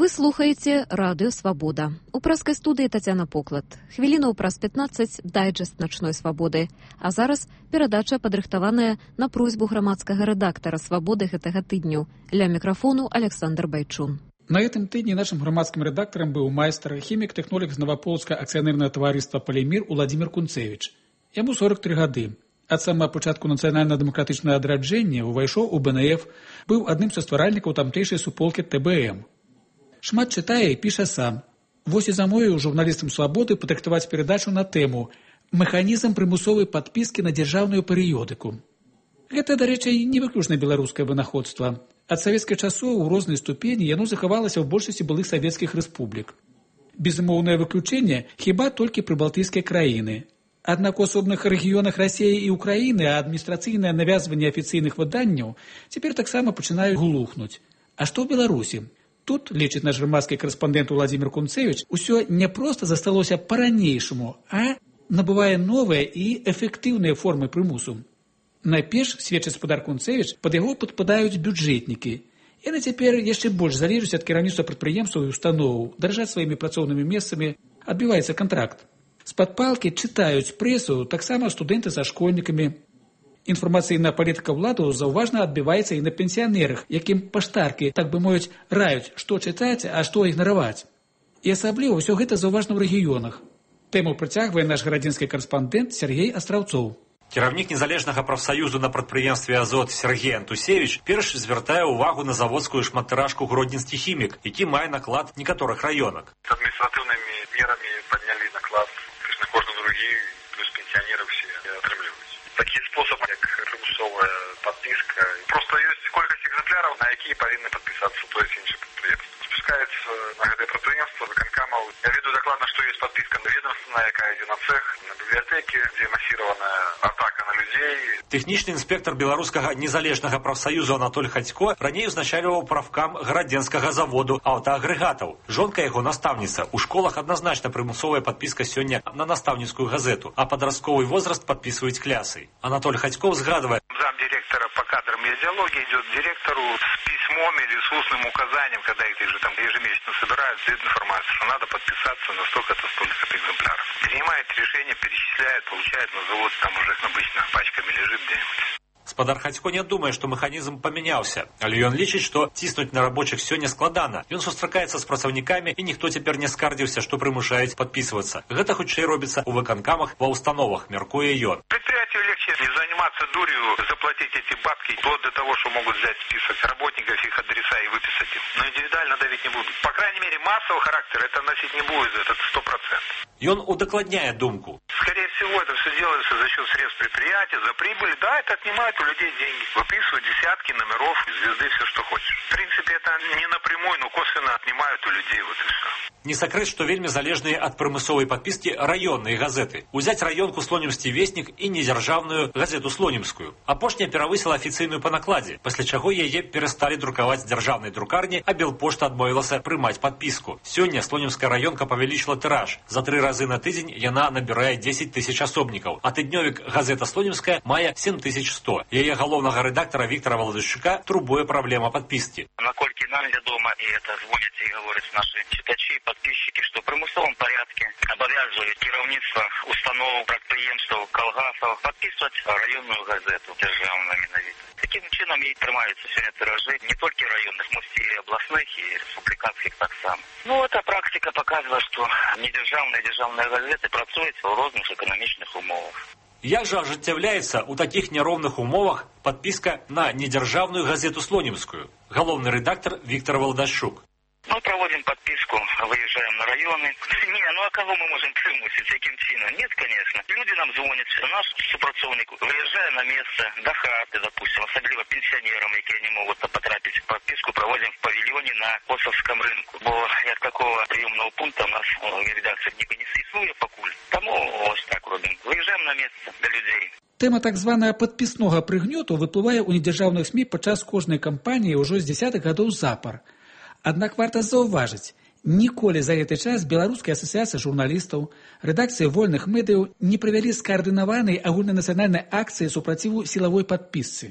Вы слухаеце Радыё Свабода. У прэскай студыі Тацяна Поклад. Хвілінаў праз 15 дайджэст начной свабоды. А зараз перадача падрыхтаваная на просьбу грамадскага рэдактара Свабоды гэтага тыдню. Ля мікрафону Александр Байчун. На гэтым тыдні нашым грамадскім рэдактарам быў майстар, хімік-тэхнолог з Новаполацкага акцыянернага таварыства «Палімір» Уладзімір Кунцевіч. Яму 43 гады. Ад самага пачатку нацыянальна-дэмакратычнага адраджэння увайшоў у БНФ, быў адным са стваральнікаў тамтэйшай суполкі ТБМ. Шмат чытае і піша сам. Вось і замовіў журналістам «Свабоды» падрыхтаваць перадачу на тэму «Механізм прымусовай падпіскі на дзяржаўную перыёдыку». Гэта, дарэчы, не выключна беларускае вынаходства. Ад савецкіх часоў у рознай ступені яно захавалася ў большасці былых савецкіх рэспублік. Безумоўнае выключэнне хіба толькі прыбалтыйскія краіны. Аднак у асобных рэгіёнах Расіі і Украіны адміністрацыйнае навязванне афіцыйных выданняў цяпер таксама пачынаюць глухнуць. А што ў Беларусі? Тут, лічыць наш грамадскі карэспандэнт Уладзімір Кунцевіч, усё не проста засталося па-ранейшаму, а набывае новыя і эфектыўныя формы прымусу. Найперш, сведчыць спадар Кунцевіч, пад яго падпадаюць бюджэтнікі. Яны цяпер яшчэ больш залежаць ад кіраўніцтва прадпрыемстваў і установаў, даражаць сваімі працоўнымі месцамі, адбіваецца кантракт. З-пад палкі чытаюць прэсу таксама студэнты са школьнікамі. Інфармацыйная палітыка ўладаў заўважна адбіваецца і на пенсіянерах, якім паштаркі, так бы мовіць, раюць, што чытаць, а што ігнараваць. І асабліва ўсё гэта заўважна ў рэгіёнах. Тэму працягвае наш гарадзенскі карэспандэнт Сергей Астраўцоў. Кіраўнік незалежнага прафсаюзу на прадпрыемстве «Азот» Сергей Антусевіч перш звяртае ўвагу на заводскую шматтыражку «Гродненскі хімік», які мае наклад некаторых раёнак. З адміністратыўнымі мерамі паднялі наклад на кожны другі, плюс пенсіянеры ўсе атрымліваюць. Такі спосаб, як прымусовая падпіска. Просто ёсць колькасць экземпляраў, на якія павінны падпісацца тое ці іншае прадпрыемства. Спускаецца на гэтае прадпрыемства выканкамаў. Я ведаю дакладна, што ёсць падпіска на ведомственная, якая ідзе на цэх, на бібліятэкі, дзе масіраваная атака на людзей. Тэхнічны інспектар беларускага незалежнага прафсаюзу Анатоль Хацько раней узначальваў прафкам гарадзенскага заводу аўтаагрэгатаў. Жонка яго настаўніца. У школах адназначна прымусовая падпіска сёння на настаўніцкую газету, а падрастковы возраст падпісваюць клясай. Анатоль Хацько згадывае: Замдиректора по кадрам и идеологии идет директору с письмом или с устным указанием, когда их же там ежемесячно собирают, дают информацию, что надо подписаться на столько-то экземпляров. Принимает решение, перечисляет, получает на завод, там уже обычно пачками лежит где-нибудь. Спадар Хацько не думае, што механізм памяняўся, але ён лічыць, што ціснуць на рабочых сёння складана. Ён сустракаецца з працаўнікамі, і ніхто цяпер не скардзіўся, што прымушаюць падпісвацца. Гэта хутчэй робіцца ў выканкамах, ва установах, мяркуе ён. Предприятию легче не заниматься дурью, заплатить эти бабки, вплоть до того, что могут взять список работников, их адреса и выписать им. Но индивидуально давить не будут. По крайней мере, массового характера это носить не будет, это 100%. Ён удакладняе думку. Скорее всего, это все делается за счет средств предприятия, за прибыль. Да, это отнимает у людей деньги. Выписывают десятки номеров, звезды, все, что хочешь. В принципе, это не напрямую, но косвенно отнимают у людей, вот и все. Не сакрэт, што вельмі залежныя ад прымусовай падпіскі раённыя газеты. Узяць раёнку «Слонімскі веснік» і недзяржаўную газету «Слонімскую». Апошняя перавысіла афіцыйную па накладзе, пасля чаго яе перасталі друкаваць з дзяржаўнай друкарні, а Белпошта адмовілася прымаць падпіску. Сёння Слонімская раёнка павялічыла тыраж. За 3 разы на тыдзень яна набірае 10 тысяч асобнікаў, а тыднёвік газета «Слонімская» мае 7100. Яе галоўнага рэдактара Віктара Валадышчука турбуе праблема падпіскі. Наколькі нам вядома, і это звоняць і гавораць нашы чытачы, подписчики, что в примусовом порядке обовязывают кіраўніцтва установ, прадпрыемстваў, калгасаў подписывать районную газету державную менавіта. Таким чином и трымаюцца сегодня тиражи не только районных, но и областных, и республиканских так само. Ну, эта практика показывает, что недержавные державные газеты працуюць у розных эканамічных умовах. Як жа ажыццяўляецца ў такіх няроўных умовах падпіска на недзяржаўную газету «Слонімскую»? Галоўны рэдактар Віктор Валадышчук. Мы проводим подписку, выезжаем на районы. Не, ну а кого мы можем примусить, каким чином? Нет, конечно. Люди нам звонят, наш супрацоўнік выезжая на место, до хаты, допустим, особливо пенсионерам, якія не могут потрапить в подписку, проводим в павильоне на Косовском рынку. Бо як такого приемного пункта у нас в редакции не существует покуль. Тому ось так робим. Выезжаем на место до людей. Тэма так званая падпіснога прыгнёту выплывае ў недзяржаўных СМІ падчас кожнай кампаніі ўжо з 10-х гадоў запар. Аднак варта заўважыць, ніколі за гэты час Беларуская асацыяцыя журналістаў, рэдакцыя вольных медыяў не правялі скаардынаванай агульнанацыянальнай акцыі супраціву сілавой падпісцы.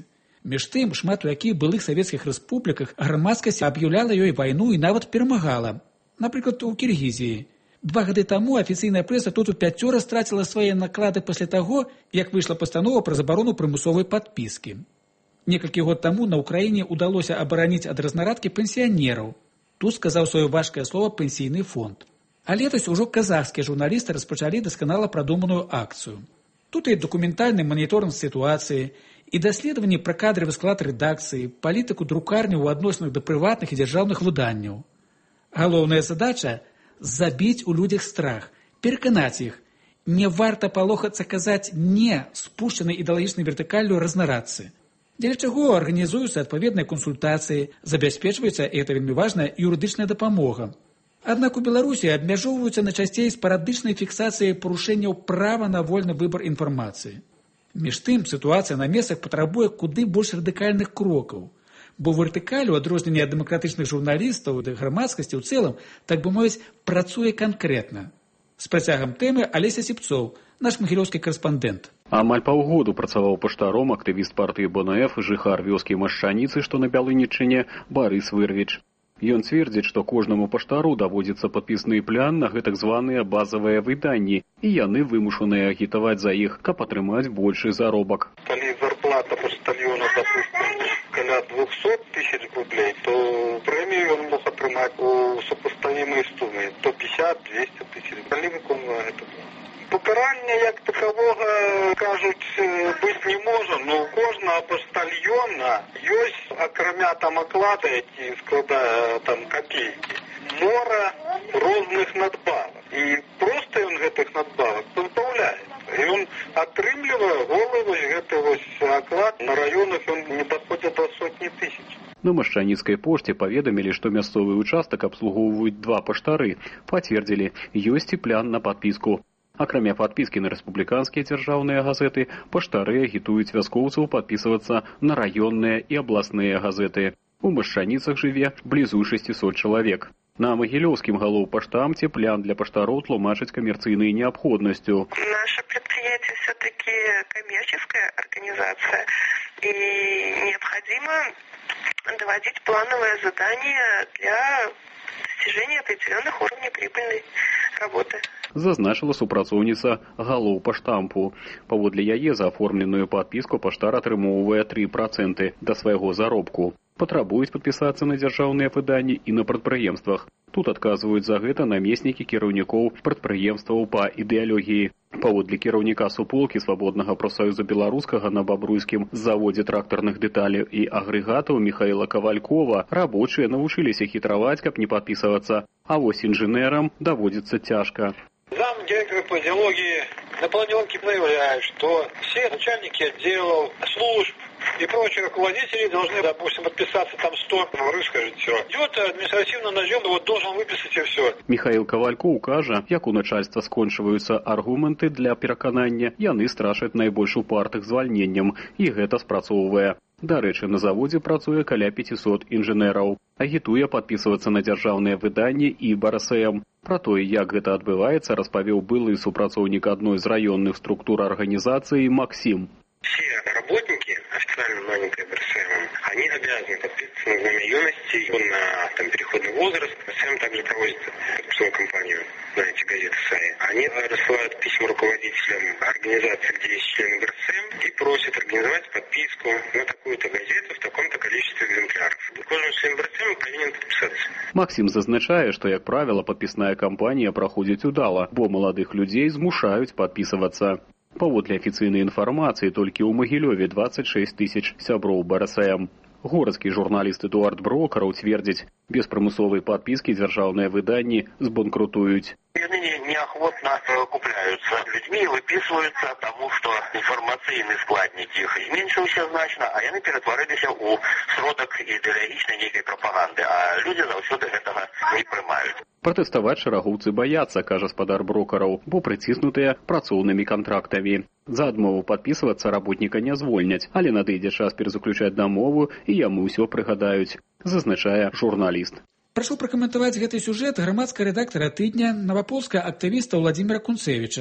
Між тым, шмат у якіх былых савецкіх рэспубліках грамадскасць аб'яўляла ёй вайну і нават перамагала. Напрыклад, у Кіргізіі. 2 гады таму афіцыйная прэса тут у 5 страціла свае наклады пасля таго, як выйшла пастанова пра забарону прымусовай падпіскі. Некалькі год таму на Ўкраіне ўдалося абараніць ад разнарадкі пенсіянераў. Тут сказаў сваё важкае слова пенсійны фонд. А летась ужо казахскія журналісты распачалі дасканала прадуманую акцыю. Тут і дакументальны маніторынг сітуацыі, і даследаванні пра кадравы склад рэдакцыі, палітыку друкарні ў адносінах да прыватных і дзяржаўных выданняў. Галоўная задача – забіць у людзях страх, пераканаць іх. Не варта палохацца казаць «не» спушчанай ідэалагічнай вертыкаллю разнарадцы. Дзеля чаго арганізуюцца адпаведныя кансультацыі, забяспечваецца, і гэта вельмі важна, юрыдычная дапамога. Аднак у Беларусі абмяжоўваюцца найчасцей спарадычнай фіксацыяй парушэнняў права на вольны выбар інфармацыі. Між тым, сітуацыя на месцах патрабуе куды больш радыкальных крокаў, бо вертыкаль, у адрозненні ад дэмакратычных журналістаў і грамадскасці ў цэлым, так бы мовіць, працуе канкрэтна. З працягам тэмы Алеся Сіпцоў, наш магілёўскі карэспандэнт. Амаль паўгоду працаваў паштаром актывіст партыі БНФ, жыхар вёскі Машчаніцы, што на Бялынічыне, Барыс Вырвіч. Ён цвердзіць, што кожнаму паштару даводзіцца падпісны плян на гэтак званыя базавыя выданні, і яны вымушаныя агітаваць за іх, каб атрымаць большы заробак. Калі зарплата паштальёна, допустим, каля 200 тысяч рублей, то прэмію ён мог атрымаць у супаставімай сумы, то 50-200 тысяч. Калі выконвае гэта? Пакарання як таковога, кажуць, быць не можа, но у кожнага паштальёна ёсць, акрамя там аклада, які складае там копейкі, мора розных надбавак. І проста ён гэтых надбавак пазбаўляе. І ён атрымлівае голы вось гэты вось аклад, на раёнах ён не даходзіць до 100 тысяч. На Машчаніцкай пошце паведамілі, што мясцовы участак абслугоўваюць 2 паштары. Пацвердзілі, ёсць і плян на падпіску. Акрамя падпіскі на рэспубліканскія дзяржаўныя газеты, паштары агітуюць вяскоўцаў падпісвацца на раённыя і абласныя газеты. У Машчаніцах жыве блізу 600 чалавек. На Магілёўскім галоўпаштамце плян для паштароў тлумачыць камерцыйнай необходностью. Наше предприятие все-таки коммерческая организация, и необходимо доводить плановое задание для достижения определенных уровней прибыльной работы. Зазначыла супрацоўніца галоўпаштампу. Паводле яе за аформленую падпіску паштар атрымоўвае 3% да свайго заробку. Патрабуюць падпісацца на дзяржаўныя выданні і на прадпрыемствах. Тут адказваюць за гэта намеснікі кіраўнікоў прадпрыемстваў па ідэалогіі. Паводле кіраўніка суполкі Свабоднага прафсаюза беларускага на Бабруйскім заводзе трактарных дэталяў і агрэгатаў Міхаіла Кавалькова рабочыя навучыліся хітраваць, каб не падпісвацца, а вось інжынерам даводзіцца цяжка. Зам директора по идеологии наполненки проявляют, что все начальники отделов, служб и прочие руководители должны, допустим, подписаться там 100, скажет, все. Идет административный назем, вот должен выписать и все. Михаил Кавальков кажа, як у начальства скончваюцца аргументы для пераканання, яны страшаць найбольш упартых звальненнем, і гэта спрацоўвае. Дарэчы, на заводзе працуе каля 500 інжынераў. Агітуе падпісвацца на дзяржаўныя выданні і БРСМ. Пра тое, як гэта адбываецца, распавёў былы супрацоўнік адной з раённых структур арганізацыі Максим. Все работники официально маленькой БРСМ, они обязаны подписываться на знамя юности, на там, переходный возраст. БРСМ также проводит свою компанию, знаете, газеты САИ. Они рассылают письма руководителям организации, где есть члены БРСМ, и просят организовать подписку на такую-то газету в таком-то количестве экземпляров. Кожен член БРСМ повинен подписаться. Максим зазначае, што, як правіла, падпісная кампанія праходзіць удала, бо маладых людзей змушаюць падпісвацца. Паводле афіцыйнай інфармацыі, толькі ў Магілёве 26 тысяч сяброў БРСМ. Городскі журналіст Эдуард Брокараў цвердзіць, без прымусовай падпіскі дзяржаўныя выданні збанкрутуюць. Они неохотно купляются людьми, выписываются, тому что информацийный складник их зменшился значно, а яны ператварыліся у сродак ідэалагічнай нейкай прапаганды, а люди заўсёды гэтага не прымаюць. Пратэставаць шэрагоўцы баяцца, кажа спадар Брокараў, бо прыціснутыя працоўнымі кантрактамі. За адмову падпісвацца работніка не звольняць, але надыдзе час перазаключаць дамову і яму ўсё прыгадаюць, зазначае журналіст. Прашу пракаментаваць гэты сюжэт грамадскага рэдактара тыдня, навапольскага актывіста Владзіміра Кунцевіча.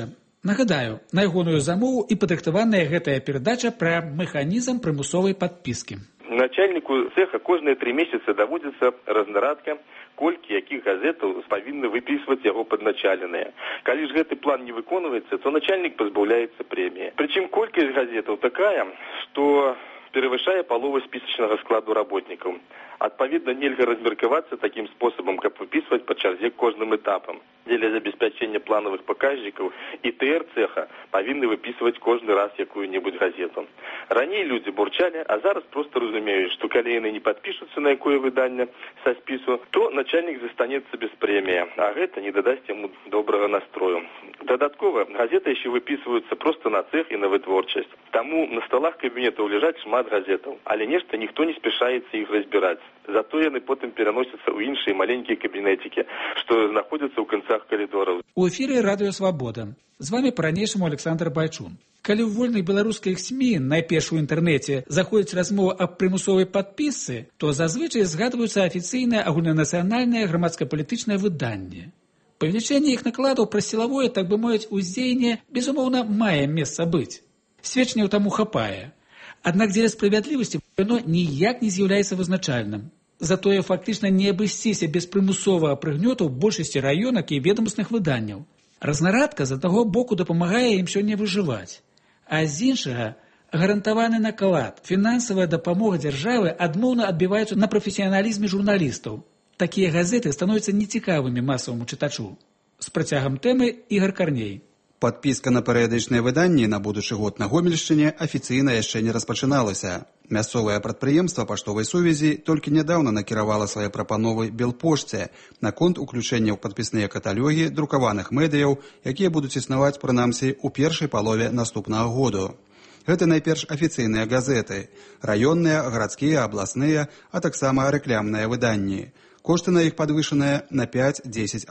Нагадаю, на ягоную замову і падрыхтаваная гэтая перадача пра механізм прымусовай падпіскі. Начальнику цеха кожныя 3 месяцы даводзіцца разнарадка, колькі якіх газетаў павінны выпісваць яго падначаленыя. Калі ж гэты план не выконваецца, то начальник пазбаўляецца прэміі. Прычым колькасць газетаў такая, што перавышае палову спісачнага складу работнікаў. Адпаведна, нельга размеркавацца такім спосабам, каб выпісваць па чарзе кожным этапам. Дзеля забеспячэння планавых паказчыкаў ІТР цеха павінны выпісваць кожны раз якую-небудзь газету. Раней людзі бурчалі, а зараз проста разумеюць, што калі яны не падпішуцца на якое выданне са спісу, то начальнік застанецца без прэміі, а гэта не дадасць яму добрага настрою. Дадаткова, газеты яшчэ выпісваюцца проста на цех і на вытворчасць. Таму на сталах кабінетаў ляжаць шмат газетаў, але нешта ніхто не спяшаецца іх разбіраць. Зато яны потым пераносяцца ў іншыя маленькія кабінетікі, што знаходзяцца ў канцах калідораў. У эфіры Радыё Свабода. З вами па-ранейшаму Александр Байчун. Калі ў вольных беларускіх СМІ, найперш у інтэрнэце, заходзіць размова аб прымусовай падпісцы, то зазвычай згадваюцца афіцыйнае агульнанацыянальнае грамадска-палітычнае выданне. Павелічэнне іх накладаў пра сілавое, так бы мовіць, уздзеянне, безумоўна, мае месца быць. Сведчанняў таму хапае. Аднак дзеля справядлівасці яно ніяк не з'яўляецца вызначальным. Затое фактычна не абысціся без прымусовага прыгнёту большасці раёнак і ведомасных выданняў. Разнарадка з аднаго боку дапамагае ім сёння выжываць, а з іншага гарантаваны наклад, фінансавая дапамога дзяржавы адмоўна адбіваюцца на прафесіяналізме журналістаў. Такія газеты становяцца нецікавымі масаваму чытачу. З працягам тэмы Ігор Карней. Падпіска на перыядычныя выданні на будучы год на Гомельшчыне афіцыйна яшчэ не распачыналася. Мясцовае прадпрыемства паштовай сувязі толькі нядаўна накіравала свае прапановы Белпошце наконт уключэння ў падпісныя каталогі друкаваных медыяў, якія будуць існаваць прынамсі ў першай палове наступнага году. Гэта найперш афіцыйныя газеты, раённыя, гарадскія, абласныя, а таксама рэклямныя выданні. Кошты на іх падвышаныя на 5-10%.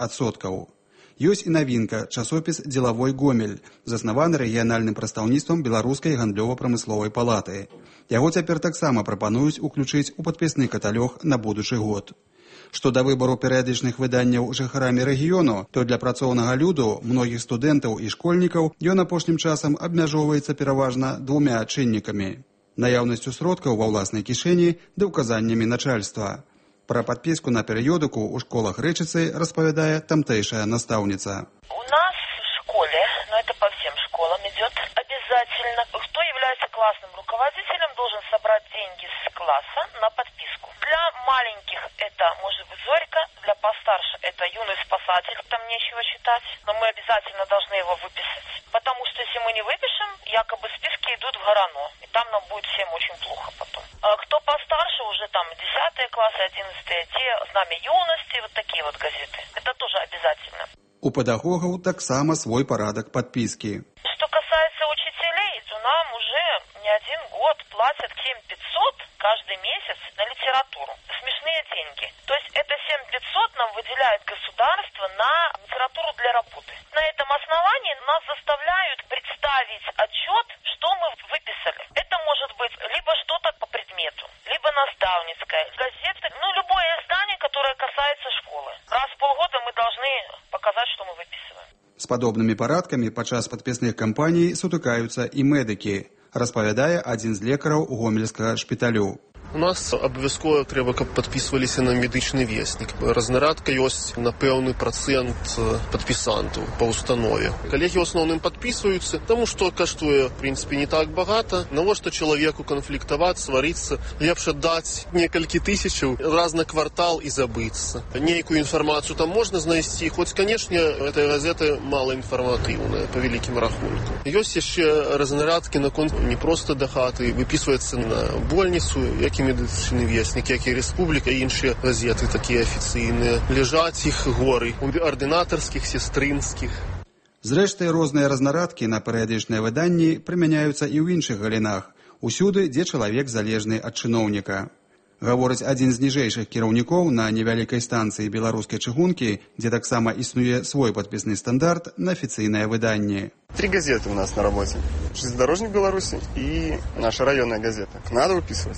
Ёсць і навінка, часопіс «Дзелавой Гомель», заснаваны рэгіянальным прадстаўніцтвам Беларускай гандлёва-прамысловай палаты. Яго цяпер таксама прапануюць уключыць у падпісны каталог на будучы год. Што да выбару перыядычных выданняў жыхарамі рэгіёну, то для працоўнага люду, многіх студэнтаў і школьнікаў ён апошнім часам абмяжоўваецца пераважна 2 чыннікамі: наяўнасцю сродкаў ва ўласнай кішэні ды ўказаннямі начальства. Пра падпіску на перыёдыку ў школах Рэчыцы распавядае тамтэйшая настаўніца. У нас в школе, но это по всем школам идет обязательно, кто является классным руководителем, должен собрать деньги с класса на подписку. Для маленьких это может быть Зорька, для постарше это юный спасатель, там нечего читать, но мы обязательно должны его выписать. Потому что если мы не выпишем, якобы списки идут в Горано, и там нам будет всем очень плохо потом. А кто постарше, уже там 10 классы, 11-е, те «Знамя юности», вот такие вот газеты. Это тоже обязательно. У педагогаў таксама свой парадак падпіскі. Что касается учителей, то нам уже не 1 год платят 7500 каждый месяц на литературу. Смешные деньги. То есть это 7500 нам выделяет государство на литературу для работы. На этом основании нас заставляют представить отчет, что мы выписали. Это может быть либо что-то по предмету, либо наставницкая газета, любое издание, которое касается школы. Раз в полгода мы должны показать, что мы выписываем. З падобнымі парадкамі падчас падпісных кампаній сутыкаюцца і медыкі, распавядае адзін з лекараў гомельскага шпіталю. У нас абавязкова трэба, каб падпісваліся на медычны веснік. Разнарадка ёсць на пэўны працэнт падпісантаў па установе. Калегі ў асноўным падпісваюцца, таму што каштуе, в прынцыпе, не так багата. Навошта чалавеку канфліктаваць, сварыцца, лепш аддаць некалькі тысячаў раз на квартал і забыцца. Нейкую інфармацыю там можна знайсці, хоць, канешне, гэтая газета малаінфарматыўная, па вялікім рахунку. Ёсць яшчэ разнарадкі наконт не проста да хаты, выпісваецца на больніцу, як і медычны веснік, як і рэспубліка, і іншыя газеты такія афіцыйныя. Ляжаць іх горы у ардынатарскіх, сестрынскіх. Зрэшты, розныя разнарадкі на перыядычныя выданні прымяняюцца і ў іншых галінах, усюды, дзе чалавек залежны ад чыноўніка. Гаворыць адзін з ніжэйшых кіраўнікоў на невялікай станцыі беларускай чыгункі, дзе таксама існуе свой падпісны стандарт на афіцыйнае выданне. 3 газеты у нас на работе. «Железнодорожник Беларуси» и наша районная газета. Надо выписывать.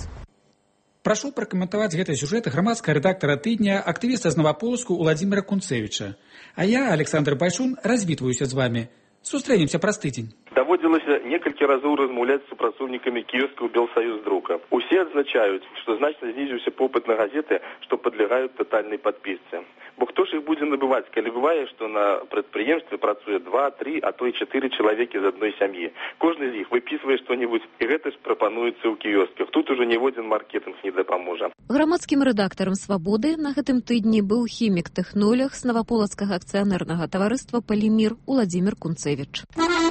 Прашу пракаментаваць гэты сюжэт грамадскага рэдактара тыдня, актывіста з Наваполацку Уладзіміра Кунцевіча. А я, Александр Байчун, развітваюся з вами. Сустрэнемся праз тыдзень. Даводзілася некалькі разоў размаўляць з супрацоўнікамі кіёскаў Белсаюздрука. Усе адзначаюць, што значна знізіўся попыт на газеты, што падлягаюць татальнай падпісцы. Бо хто ж іх будзе набываць, калі бывае, што на прадпрыемстве працуе 2, 3, а то і 4 чалавекі з адной сям'і. Кожны з іх выпісвае што-небудзь, і гэта ж прапануецца ў кіёсках. Тут ужо ніводзін маркетынг не дапаможа. Грамадскім рэдактарам «Свабоды» на гэтым тыдні быў хімік-тэхнолог з Наваполацкага акцыянернага таварыства «Палімір» Уладзімір Кунцевіч.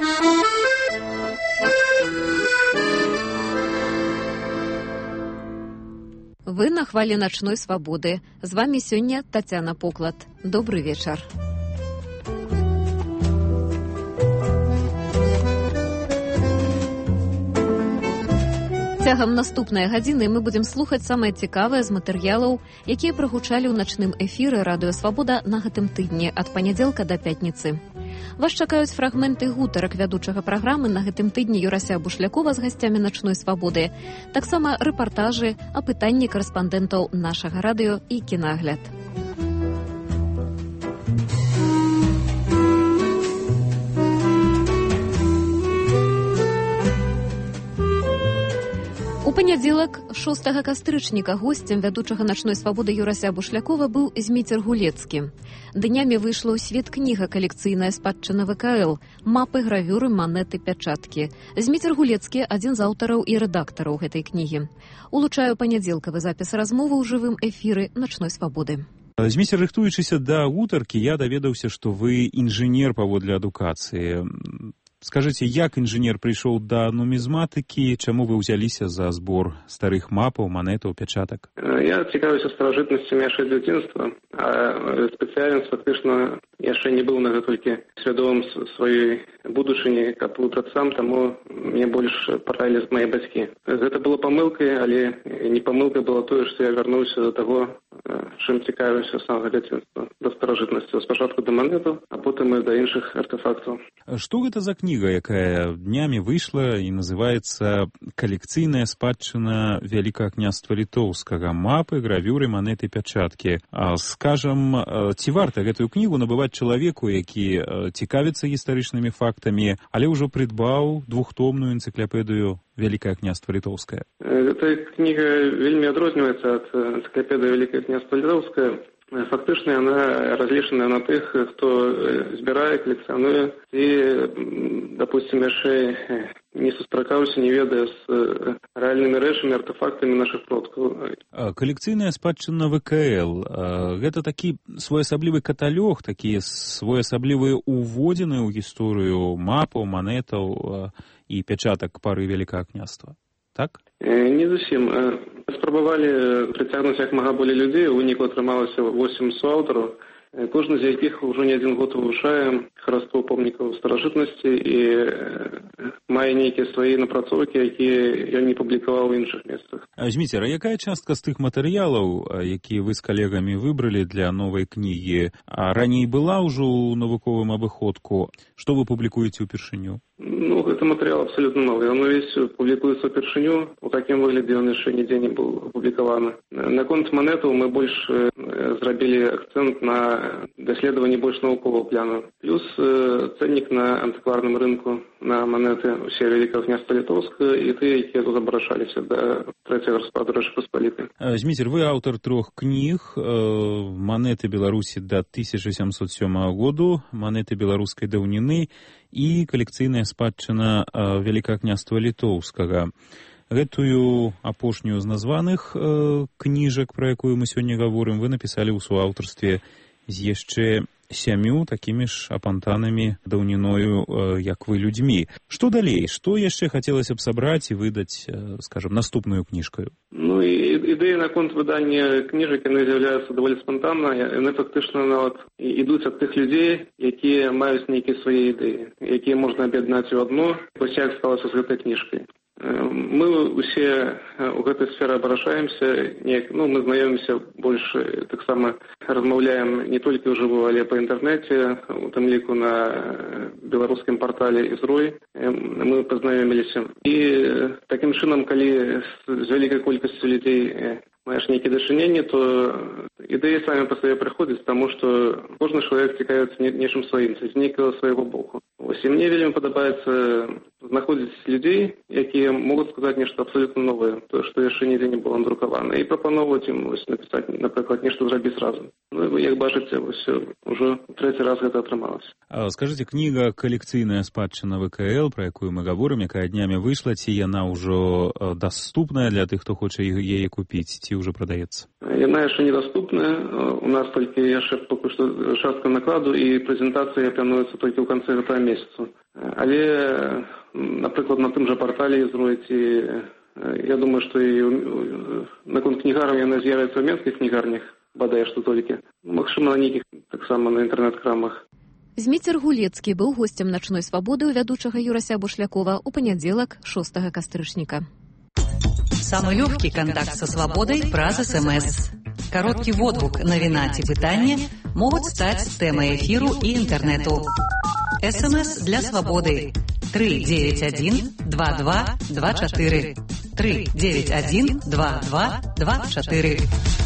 Вы на хвалі начной свабоды. З вами сёння Тацяна Поклад. Добрый вечар. Цягам наступнай гадзіны мы будзем слухаць самае цікавае з матэрыялаў, якія прагучалі ў начным эфіры радыё «Свабода» на гэтым тыдні ад панядзелка да пятніцы. Вас чакаюць фрагменты гутарак вядучага праграмы на гэтым тыдні Юрася Бушлякова з гасцямі начной свабоды, таксама рэпартажы, апытанні карэспандэнтаў нашага радыё і кінагляд. У панядзелак 6 кастрычніка госцем вядучага начной свабоды Юрася Бушлякова быў Зміцер Гулецкі. Днямі выйшла ў свет кніга калекцыйная спадчына ВКЛ, мапы, гравюры, манеты, пячаткі. Зміцер Гулецкі адзін з аўтараў і рэдактараў гэтай кнігі. Улучаю панядзелкавы запіс размовы ў жывым эфіры начной свабоды. Зміцер, рыхтуючыся да гутаркі, я даведаўся, што вы інжынер паводле адукацыі. Скажыце, як інжынер прыйшоў да нумізматыкі, чаму вы ўзяліся за збор старых мапаў, манетаў, пячатак? Я цікавіўся старажытнасцямі яшчэ з дзяцінства, а спецыяльнасць фактычна яшчэ не быў на гэтулькі свядомым сваёй будучыні, каб выбраць сам, таму мне больш параілі мае бацькі. Гэта было памылкай, але не памылкай было тое, што я вярнуўся да таго, чым цікавіўся з самага дзяцінства, да старажытнасці. Спачатку да манетаў, а потым і да іншых артефактаў. Што гэта за кніга, якая днямі выйшла і называецца «Калекцыйная спадчына Вялікага княства Літоўскага. Мапы, гравюры, манеты, пячаткі». Скажам, ці варта гэтую кнігу набываць чалавеку, які цікавіцца гістарычнымі фактамі, але ўжо прыдбаў двухтомную энцыклапедыю Вялікае княства Літоўскае? Эта кніга вельмі адрозніваецца ад энцыклапедыі Вялікае княства Літоўскае. Фактычна яна разлічаная на тых, хто збірае, калекцыянуе і, допустим, яшчэ не сустракаўся, не ведае з рэальнымі рэчамі, артефактамі нашых продкаў. Калекцыйная спадчына ВКЛ – гэта такі своеасаблівы каталог, такія своеасаблівыя уводзіны ў гісторыю мапаў, манетаў і пячатак пары Вялікага княства. Так? Не зусім. Спрабавалі прыцягнуць як мага болей людзей, у выніку атрымалася 8 суаўтараў. Кожны з якіх ужо не адзін год вывучае хараство помнікаў старажытнасці і мае нейкія свае напрацоўкі, якія ён не публікаваў у іншых месцах. Зміцер, а якая частка з тых матэрыялаў, якія вы з калегамі выбралі для новай кнігі, раней была ўжо ў навуковым абыходку? Што вы публікуеце ўпершыню? Гэта матэрыял абсолютно новый. Он увесь публікуецца ўпершыню. У такім выглядзе ён яшчэ нідзе не быў апублікаваны. Наконт манетаў мы больш зрабілі акцэнт на даследаванні больш навукового пляну. Плюс цэннік на антыкварным рынку на манеты усе Вялікага княства Літоўскага і тыя, якія тут абрашаліся да трэцяга распаду Рэчы Паспалітай. Зміцер, вы аўтар 3 кніг: «Манеты Беларусі да 1707 году», «Манеты беларускай даўніны» і «Калекцыйная спадчына Вялікага княства Літоўскага». Гэтую апошнюю з названых кніжак, пра якую мы сёння гаворым, вы напісалі ў суаўтарстве з яшчэ 7 такімі ж апантанамі даўніною, як вы, людзьмі. Што далей? Што яшчэ хацелася б сабраць і выдаць, скажам, наступную кніжкаю? Ідэі наконт выдання кніжак, яны з'яўляюцца даволі спантанна. Яны фактычна нават ідуць ад тых людзей, якія маюць нейкія свае ідэі, якія можна аб'яднаць у адно. Вось як сталася з гэтай кніжкай. Мы усе ў гэтай сферы абрашаемся, мы знаёмімся больш, таксама размаўляем не толькі ўжыву, але па інтэрнэце, у тым ліку на беларускім партале «Ізрой» мы пазнаёміліся. І такім чынам, калі з вялікай колькасцю людзей маеш нейкія дачыненні, то Ідэі самі па сабе прыходзяць, таму што кожны чалавек цікавіцца нечым сваім, з нейкага свайго боку. Вось і мне вельмі падабаецца знаходзіць людзей, якія могуць сказаць нешта абсалютна новае, тое, што яшчэ нідзе не было надрукавана, і прапаноўваць ім напісаць, напрыклад, нешта зрабіць разам. Ну і як бачыце, вось ужо трэці раз гэта атрымалася. Скажыце, кніга «Калекцыйная спадчына ВКЛ», пра якую мы гаворым, якая днямі выйшла, ці яна ўжо даступная для тых, хто хоча яе купіць, ці ўжо прадаецца? Яна яшчэ недаступная. У нас толькі яшчэ пакуль што частка накладу, і прэзентацыя плануецца толькі ў канцы гэтага месяца. Але, напрыклад, на тым жа партале зроіць, я думаю, што і наконт кнігараў яна з'явіцца ў менскіх кнігарнях, бадай што толькі. Магчыма, на нейкіх таксама на інтэрнэт-крамах. Зміцер Гулецкі быў госцем «Начной свабоды» у вядучага Юрася Бушлякова ў панядзелак 6 кастрычніка. Самый легкий контакт со свободой праз СМС. Короткий водгук, навіна ці пытанне могуць стаць тэмай эфіру і інтэрнэту. СМС для свободы 391 22 24 391 22 24.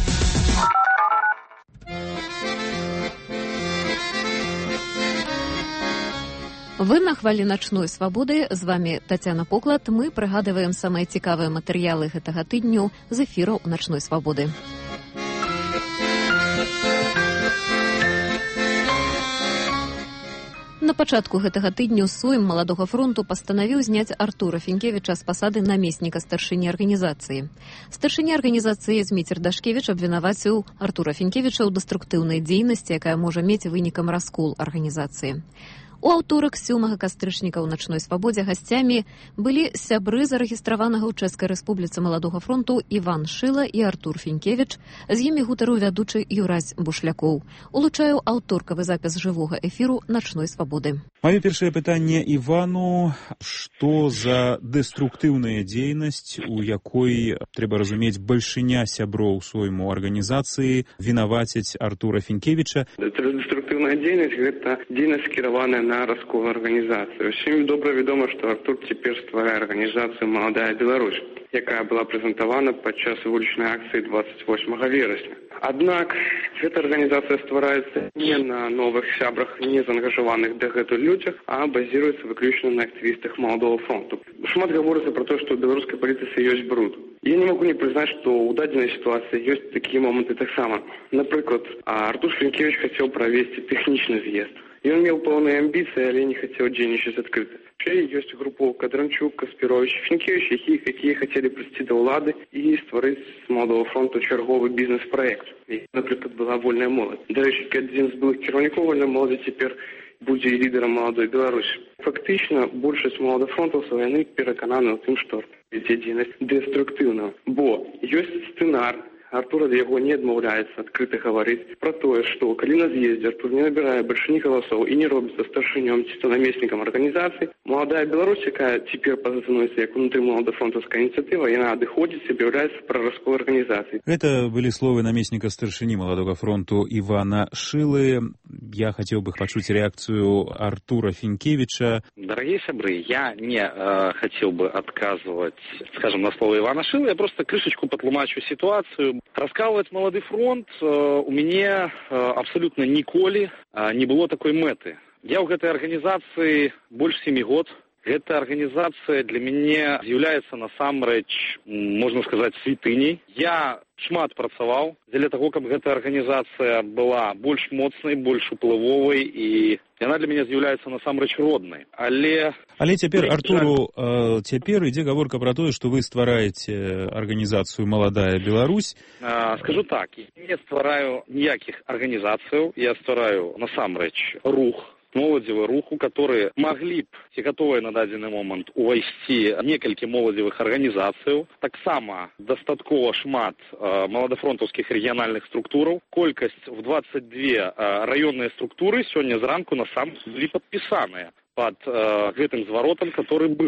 Вы на хвалі «Начной свабоды». З вами Тацяна Поклад. Мы прыгадваем самыя цікавыя матэрыялы гэтага тыдню з эфіраў «Начной свабоды». На пачатку гэтага тыдню Сойм Маладога фронту пастанавіў зняць Артура Фінкевіча з пасады намесніка старшыні арганізацыі. Старшыня арганізацыі Зміцер Дашкевіч абвінаваціў Артура Фінкевіча ў дэструктыўнай дзейнасці, якая можа мець вынікам раскол арганізацыі. У аўторак 7 кастрычніка ў «Начной свабодзе» гасцямі былі сябры зарэгістраванага ў Чэшскай рэспубліцы Маладога фронту Іван Шыла і Артур Фінкевіч, з імі гутарыў вядучы Юрась Бушлякоў. Улучаю аўторкавы запіс жывога эфіру «Начной свабоды». Маё першае пытанне Івану: што за дэструктыўная дзейнасць, у якой, трэба разумець, бальшыня сяброў сойму арганізацыі вінавацяць Артура Фінкевіча? Дэструктыўная дзейнасць — гэта дзейнасць, скіраваная на раскол арганізацыі. Усім добра вядома, што Артур цяпер стварае арганізацыю «Маладая Беларусь», якая была прэзентавана падчас вулічнай акцыі 28 верасня. Аднак гэта арганізацыя ствараецца не на новых сябрах, не заангажаваных дагэтуль людзях, а базіруецца выключна на актывістах Маладога фронту. Шмат гаворыцца пра тое, што ў беларускай палітыцы ёсць бруд. Я не могу не прызнаць, што ў дадзенай сітуацыі ёсць такія моманты таксама. Напрыклад, Артур Фінкевіч хацеў правесці тэхнічны з'езд. Ён меў пэўныя амбіцыі, але не хацеў дзейнічаць адкрыта. Ще ёсць групоўка Дранчук, Каспірович, Фінкевіч, якія хацелі прыйсці да ўлады і стварыць з Маладога фронту чарговы бізнес-праект. Напрыклад, была вольная моладзь. Дарэчы, адзін з былых кіраўнікоў вольнай моладзі цяпер будзе і лідарам Маладой Беларусі. Фактычна, большасць маладафронтаўцаў яны перакананы ў тым, што ідзе дзейнасць дэструктыўна, бо ёсць сцэнар. Артур ад яго не адмаўляецца адкрыта гаварыць пра тое, што калі на з'ездзе Артур не набірае бальшыні галасоў і не робіцца старшынём ці то намеснікам арганізацыі, Маладая Беларусь, якая цяпер пазіцыянуецца як унутры маладафронтаўская ініцыятыва, яна адыходзіць і аб'яўляецца пра раскол арганізацыі. Гэта былі словы намесніка старшыні Маладога фронту Івана Шылы. Я хацеў бы пачуць рэакцыю Артура Фінкевіча. Дорогие сябры, я не хотел бы отказывать, скажем, на слово Ивана Шилы, я просто крышечку потлумачу ситуацию. Раскалывать Молодый фронт у меня абсолютно ніколі не было такой мэты. Я ў гэтай арганізацыі больш 7 год. Эта арганізацыя для мяне з'яўляецца насамрэч, можна сказаць, святыней. Я шмат працаваў дзеля таго, каб гэтая арганізацыя была больш моцнай, больш уплывовай, і яна для мяне з'яўляецца насамрэч роднай. Але цяпер, Артуру, цяпер ідзе гаворка пра тое, што вы ствараеце арганізацыю «Маладая Беларусь». Скажу так, я не ствараю ніякіх арганізацыяў, я ствараю насамрэч рух, моладзевы руху, которые маглі б ці гатовыя на дадзены момант увайсці некалькі моладзевых арганізацыяў. Таксама дастаткова шмат маладафронтаўскіх рэгіянальных структураў. Колькасць в 22 раённыя структуры сёння зранку насамрэч былі падпісаныя пад гэтым зваротам, который быў.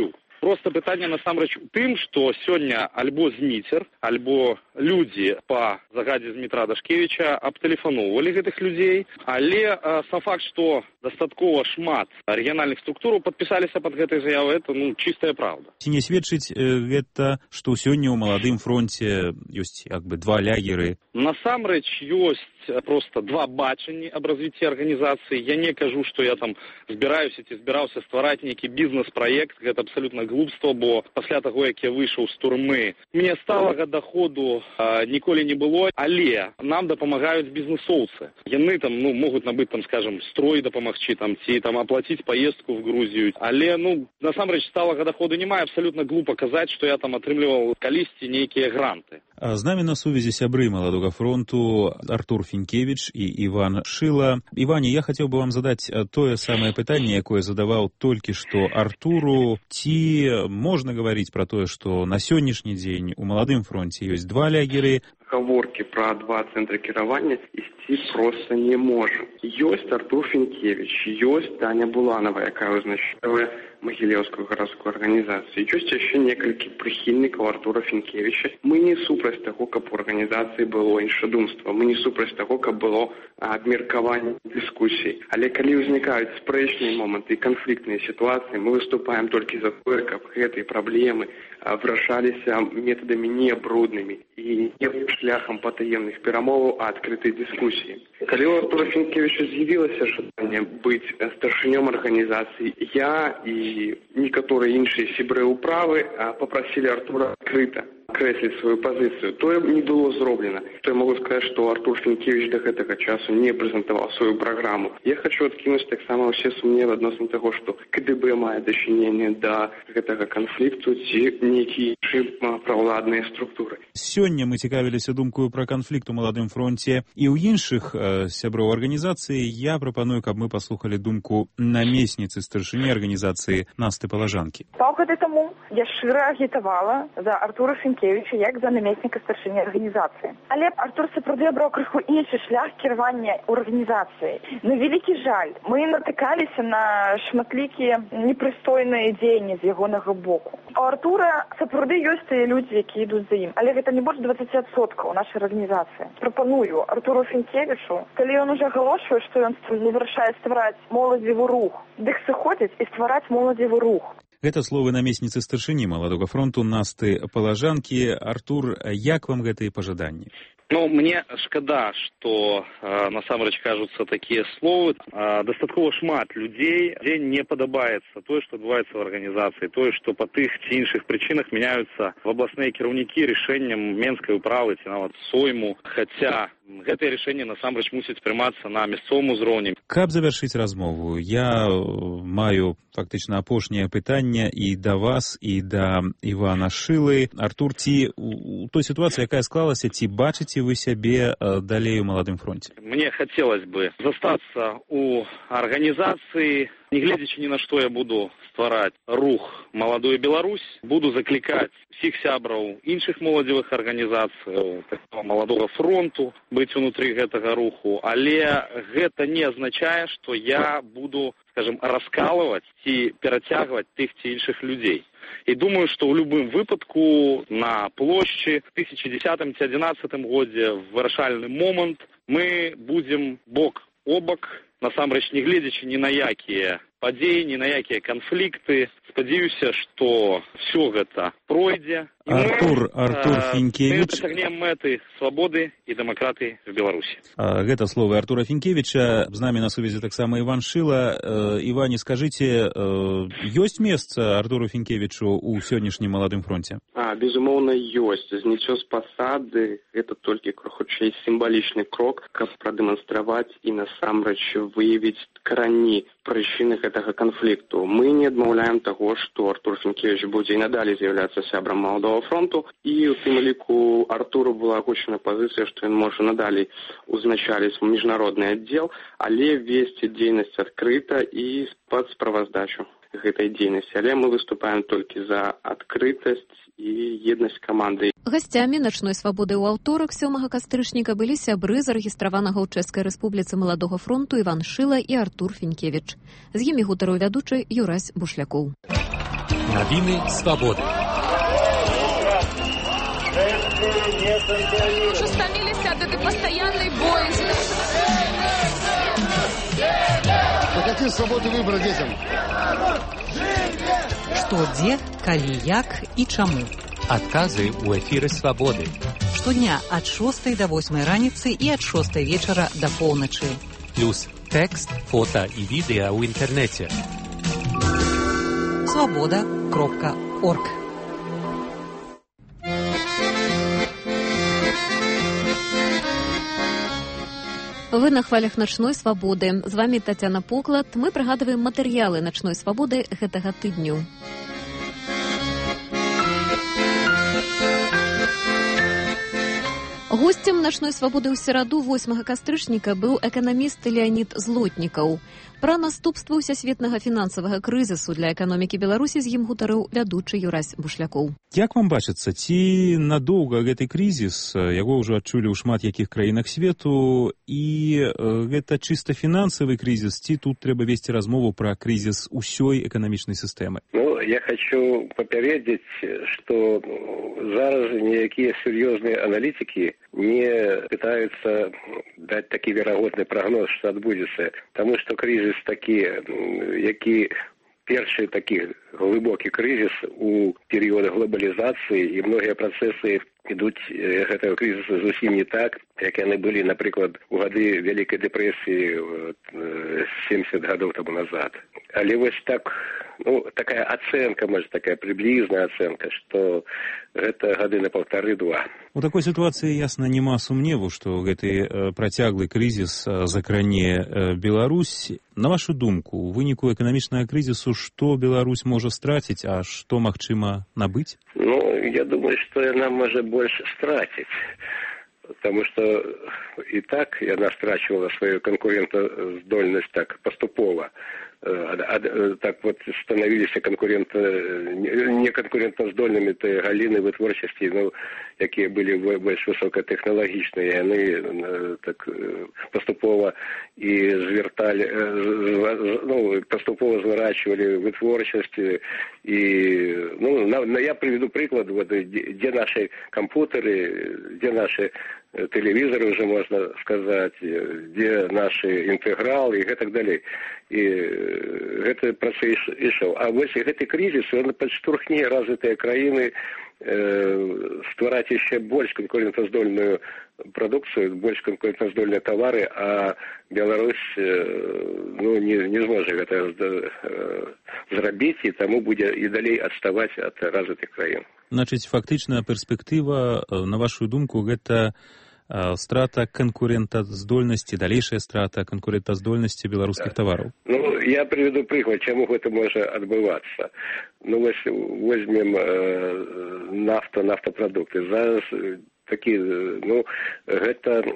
Просто пытанне насамрэч у тым, што сёння альбо Зміцер, альбо людзі па загадзе Дмітра Дашкевіча абтэлефаноўвалі гэтых людзей, але сам факт, што дастаткова шмат рэгіянальных структураў падпісаліся пад гэтай заявай, это чыстая правда. Ці не сведчыць гэта, што сёння ў маладым фронце ёсць як бы два лягеры? Насамрэч ёсць просто два бачанні аб развіцці арганізацыі. Я не кажу, што я там збіраюся ці збіраўся ствараць нейкі бізнес-праект. Гэта абсалютна глупства, бо пасля таго, як я выйшаў з турмы, мне сталага доходу ніколі не было, але нам дапамагаюць бізнесоўцы. Яны там, могуць набыць, там, скажем, строй дапамагчы, там, ці там аплаціць паездку в Грузію. Але, насамрэч, сталага доходу немає. Абсалютна глупа казаць, што я там атрымліваў калісьці нейкія гранты. З намі на сувязі сябры маладога фронту Артур Фінкевіч і Іван Шыла. Іване, я хацеў бы вам задаць тое самае пытанне, якое задаваў толькі што Артуру. Ці можна гаварыць пра тое, што на сённяшні дзень у маладым фронце ёсць два лягеры? Гаворкі пра два цэнтры кіравання ісці проста не можа. Ёсць Артур Фінкевіч, ёсць Таня Буланова, якая ўзначальвае Магілеўскую гарадскую арганізацыю. Ёсць яшчэ некалькі прыхільнікаў Артура Фінкевіча. Мы не супраць таго, каб у арганізацыі было іншадумства. Мы не супраць таго, каб было абмеркаванне дыскусій. Але калі ўзнікаюць спрэчныя моманты і канфліктныя сітуацыі, мы выступаем толькі за тое, каб гэтыя праблемы вырашаліся метадамі не бруднымі і не шляхам патаемных перамоваў, а адкрытай дыскусіі. Калі у Артура Фінкевіча з'явілася жаданне быць старшынём арганізацыі, я і некаторыя іншыя сябры ўправы папрасілі Артура адкрыта крэсліць сваю пазіцыю. Тое не было зроблена. То я могу сказаць, што Артур Фінкевіч да гэтага часу не прэзентаваў сваю праграму. Я хочу адкінуць таксама ўсе сумневы адносна таго, што КДБ мае дачыненне да гэтага канфлікту ці нейкія іншыя праўладныя структуры. Сёння мы цікавіліся думкою пра канфлікт у маладым фронце і ў іншых сяброў арганізацыі. Я прапаную, каб мы паслухалі думку намесніцы старшыні арганізацыі Насты Палажанкі. Паўгады таму я шчыра агітавала за Артура Фінкевіча як за намесніка старшыні арганізацыі. Але Артур сапраўды абраў крыху іншы шлях кіравання арганізацыяй. На вялікі жаль, мы натыкаліся на шматлікія непрыстойныя дзеянні з ягонага боку. У Артура сапраўды ёсць тыя людзі, якія ідуць за ім, але гэта не больш 20% нашай арганізацыі. Прапаную Артуру Фінкевічу, калі ён ужо агалошвае, што ён вырашае ствараць моладзевы рух, дык сыходзіць і ствараць моладзевы рух. Гэта словы намесніцы старшыні маладога фронту Насты Палажанкі. Артур, як вам гэтыя пажаданні? Мне шкада, што насамрэч кажуцца такія словы. Дастаткова шмат людзей, дзе не падабаецца тое, што адбываецца ў арганізацыі, тое, што па тых ці іншых прычынах мяняюцца в абласныя кіраўнікі рашэннем Менскай управы ці нават Сойму, хаця гэтае рашэнне насамрэч мусіць прымацца на мясцовым узроўні. Каб завяршыць размову, я маю фактычна апошняе пытанне і да вас, і да Івана Шылы. Артур, ці у той сітуацыі, якая склалася, ці бачыце вы сябе далей у маладым фронце? Мне хацелось бы застацца у арганізацыі. Не гледзячы ні на што, я буду ствараць рух «Маладую Беларусь», буду заклікаць всіх сябраў іншых моладзевых арганізацый, маладога фронту, быць унутры гэтага руху, але гэта не азначае, што я буду, скажем, раскалываць ці перацягваць тых ці іншых людзей. І думаю, што ў любым выпадку на плошчы в 2010-2011 годзе в вырашальны момант мы будзем бок о бок, насамрэч не гледзячы ні на якія падзеі, ні на якія канфлікты. Спадзяюся, што ўсё гэта пройдзе. Артур Фінкевіч. Мы дасягнем мэты свабоды і дэмакратыі в Беларусі. Гэта словы Артура Фінкевіча. З намі на сувязі таксама Іван Шыла. Іване, скажыце, ёсць месца Артуру Фінкевічу ў сённяшнім маладым фронце? Безумоўна, ёсць. Зніццё з пасады – гэта толькі хутчэй сімвалічны крок, каб прадэманстраваць і насамрэч выявіць карані прычыны гэтага канфлікту. Мы не адмаўляем таго, што Артур Фінкевіч будзе і надалей з'яўляцца сябрам маладога фронту, і у тым ліку Артуру была агучана пазіцыя, што ён можа надалей узначаліць міжнародны аддзел, але весці дзейнасць адкрыта і пад справаздачу гэтай дзейнасці. Але мы выступаем толькі за адкрытасць і еднасць каманды. Гасцямі начной свабоды ў аўторак 7 кастрычніка былі сябры зарэгістраванага ў Чэшскай Рэспубліцы маладога фронту Іван Шыла і Артур Фінкевіч. З імі гутарыў вядучы Юрась Бушлякоў. Навіны свабоды. Уже стомились от этой постоянной боязни. А какие свободы выбора детям? Што, дзе, калі, як і чаму. Адказы ў эфіры свабоды. Штодня ад 6 до 8 раніцы і ад 6 вечара до поўначы. Плюс тэкст, фота і відэа ў інтэрнэце. Свобода.орг. Вы на хвалях начной свабоды. З вами Тацяна Поклад. Мы прыгадваем матэрыялы начной свабоды гэтага тыдню. Гостем начной свабоды ў сераду 8 кастрычніка быў эканаміст Леонід Злотнікаў. Пра наступствы ўсесветнага фінансавага крызісу для эканомікі Беларусі з ім гутарыў вядучы Юрась Бушлякоў. Як вам бачыцца, ці надоўга гэты крызіс, яго ўжо адчулі ў шмат якіх краінах свету, і гэта чыста фінансавы крызіс, ці тут трэба весці размову пра крызіс усёй эканамічнай сістэмы? Я хочу папярэдзіць, што зараз ніякія сур'ёзныя аналітыкі не пытаются даць такі верагодны прагноз, што адбудзецца, таму што крызіс такі, які першы такі глыбокі крызіс у перыёд глобалізацыі, і многія працэсы ідуць гэтага крызісу зусім не так, як яны былі, напрыклад, у гады Вялікай дэпрэсіі 70 гадоў таму назад. Але вось так, такая ацэнка, можа, такая прыблізная ацэнка, што гэта гады на 1,5-2. У такой сітуацыі, ясна, няма сумневу, што гэты працяглы крызіс закране Беларусь. На вашу думку, у выніку эканамічнага крызісу, што Беларусь можа страціць, а што магчыма набыць? Я думаю, што яна можа больш страціць. Потому что и так яна страчивала свою конкурентоздольность так поступово. Так вот становились неконкурентоздольными те галины вытворчасці, якія былі больш высокатехналагічныя, яны так поступово и звертали, поступово зворачивали вытворчасці. И, я приведу приклад, вот, где наши компьютеры, где наши телевизоры, уже можно сказать, где наши интегралы и так далее. И этот процесс ішоў. А вось гэты кризис, он подштурхне развитые краіны ствараць яшчэ больш конкурентоздольную продукцию, больш конкурентоздольныя товары, а Беларусь не зможа гэта зрабіць, і таму будзе і далей адставаць ад развитых краін. Значыць, фактычная перспектыва, на вашу думку, гэта страта конкурентоздольнасці, далейшая страта конкурентоздольнасці беларускіх тавараў? Я приведу прыклад, чаму гэта можа адбывацца. Возьмем нафтапрадукты. Зараз такі, гэта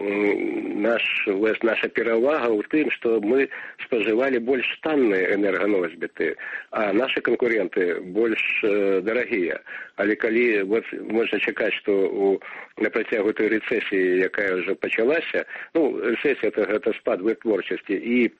наша перавага ў тым, што мы спажывалі больш танныя энерганосьбіты, а наши конкуренты больш дарагія. Але калі можна чакаць, што на працягу той рэцэсіі, якая ўжо пачалася, рэцэсія гэта спад вытворчасці, і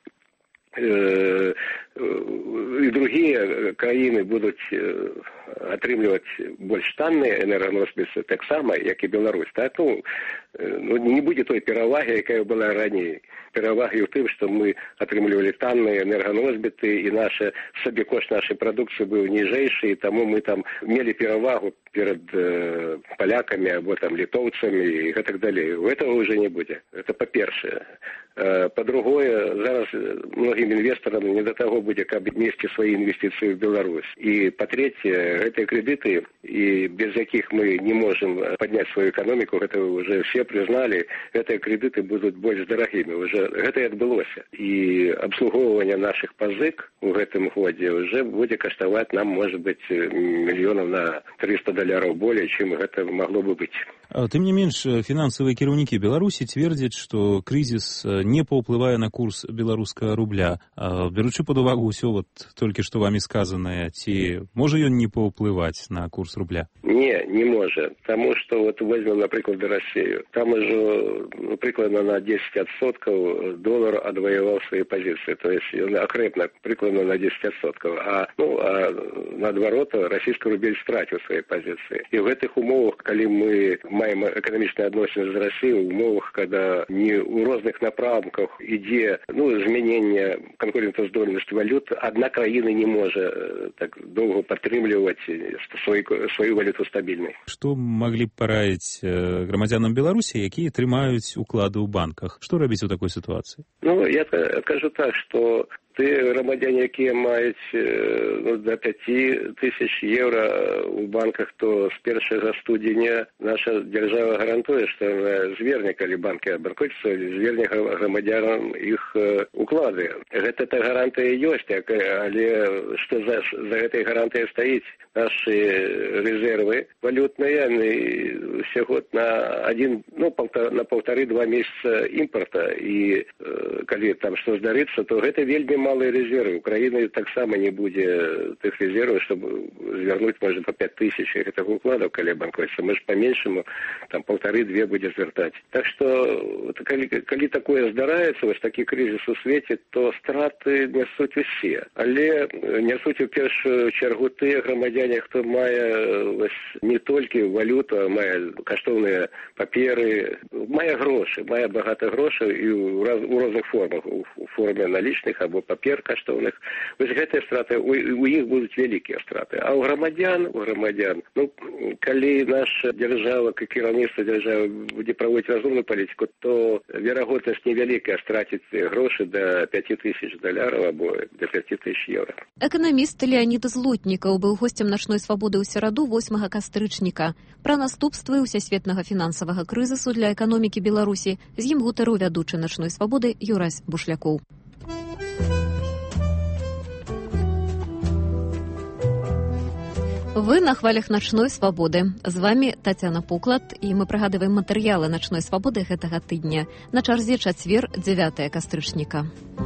другие краіны будуць атрымліваць больш танныя энерганосьбіты таксама, як і Беларусь. Так? Не будзе той перавагі, якая была раней. Перавага ў тым, што мы атрымлівалі танныя энерганосьбіты, і сабекошт нашай прадукцыі быў ніжэйшы, і таму мы там мелі перавагу перад палякамі або літоўцамі і гэтак далей. Гэтага ўжо не будзе. Гэта па-першае. Па-другое, зараз многім інвестарам не да таго будзе, каб несці свае інвестыцыі ў Беларусь. І па-трэцяе, гэтыя крэдыты, і без якіх мы не можам падняць сваю эканоміку, гэта ўжо все прызналі, гэтыя крэдыты будуць больш дарагімі. Гэта і адбылося. І абслугоўванне нашых пазык у гэтым годзе ўжо будзе каштаваць нам, можа быць, мільёнаў на $300 болей, чым гэта магло бы быць. Тым не менш, фінансавыя кіраўнікі Беларусі цвердзяць, што крызіс не паўплывае на курс беларускага рубля. Беручы пад увагу ўсё толькі што вамі сказанае, ці можа ён не паўплываць на курс рубля? Не можа. Таму што возьмем, напрыклад, Расію. Там ужо, прыкладна на 10% долар адваяваў свае пазіцыі. То есть ён акрэпна прыкладна на 10%. А наадварот, расійскі рубель страціў свае пазіцыі. І в гэтых умовах, калі мы маем эканамічныя адносіны з Расіяй, у умовах, когда не ў розных напрамках ідзе змянення канкурентаздольнасці валют, адна краіна не можа так доўга падтрымліваць сваю валюту стабільнай. Што маглі б параіць грамадзянам Беларусі, якія трымаюць уклады ў банках? Што рабіць у такой сітуацыі? Я кажу так, што тыя грамадзяне, якія маюць до 5 тысяч евро ў банках, то з 1 студзеня наша дзяржава гарантуе, што она зверне, калі банкі абанкроцяцца, зверне грамадзянам іх уклады. Гэта гарантыя ёсць, але што за гэтай гарантыяй стаіць? Нашы рэзервы валютныя всего на 1,5-2 месяца імпорта, і калі там што здарыцца, то гэта вельмі малые резервы. Украина таксама не будзе тых резерваў, чтобы звярнуць, можа, по 5 тысяч гэтых укладаў, калі банкроцтва. Мы ж по-меншаму там 1,5-2 будзе звяртаць. Так што, калі такое здараецца, вось такі крызіс у свеце, то страты нясуць усе. Але нясуць у першую чаргу тыя грамадзяне, хто мае не толькі валюту, а мае каштоўныя паперы, мае грошы, мае багата грошай і ў розных формах, у форме налічных або папер каштоўных. Вось гэтыя страты, у іх будуць вялікія страты. А ў грамадзян, калі наша дзяржава, кіраўніцтва дзяржавы будзе праводзіць разумную палітыку, то верагоднасць невялікая страціць грошы до $5000 або до 5000 евро. Эканаміст Леонід Злотнікаў быў госцем начной свабоды ў сераду 8 кастрычніка. Пра наступствы ўсесветнага фінансавага крызісу для эканомікі Беларусі з ім гутарыў вядучы начной свабоды Юрась Бушлякоў. Вы на хвалях начной свабоды. З вами Тацяна Поклад, і мы прыгадываем матэрыялы начной свабоды гэтага тыдня. На чарзе чацвер, 9 кастрычніка.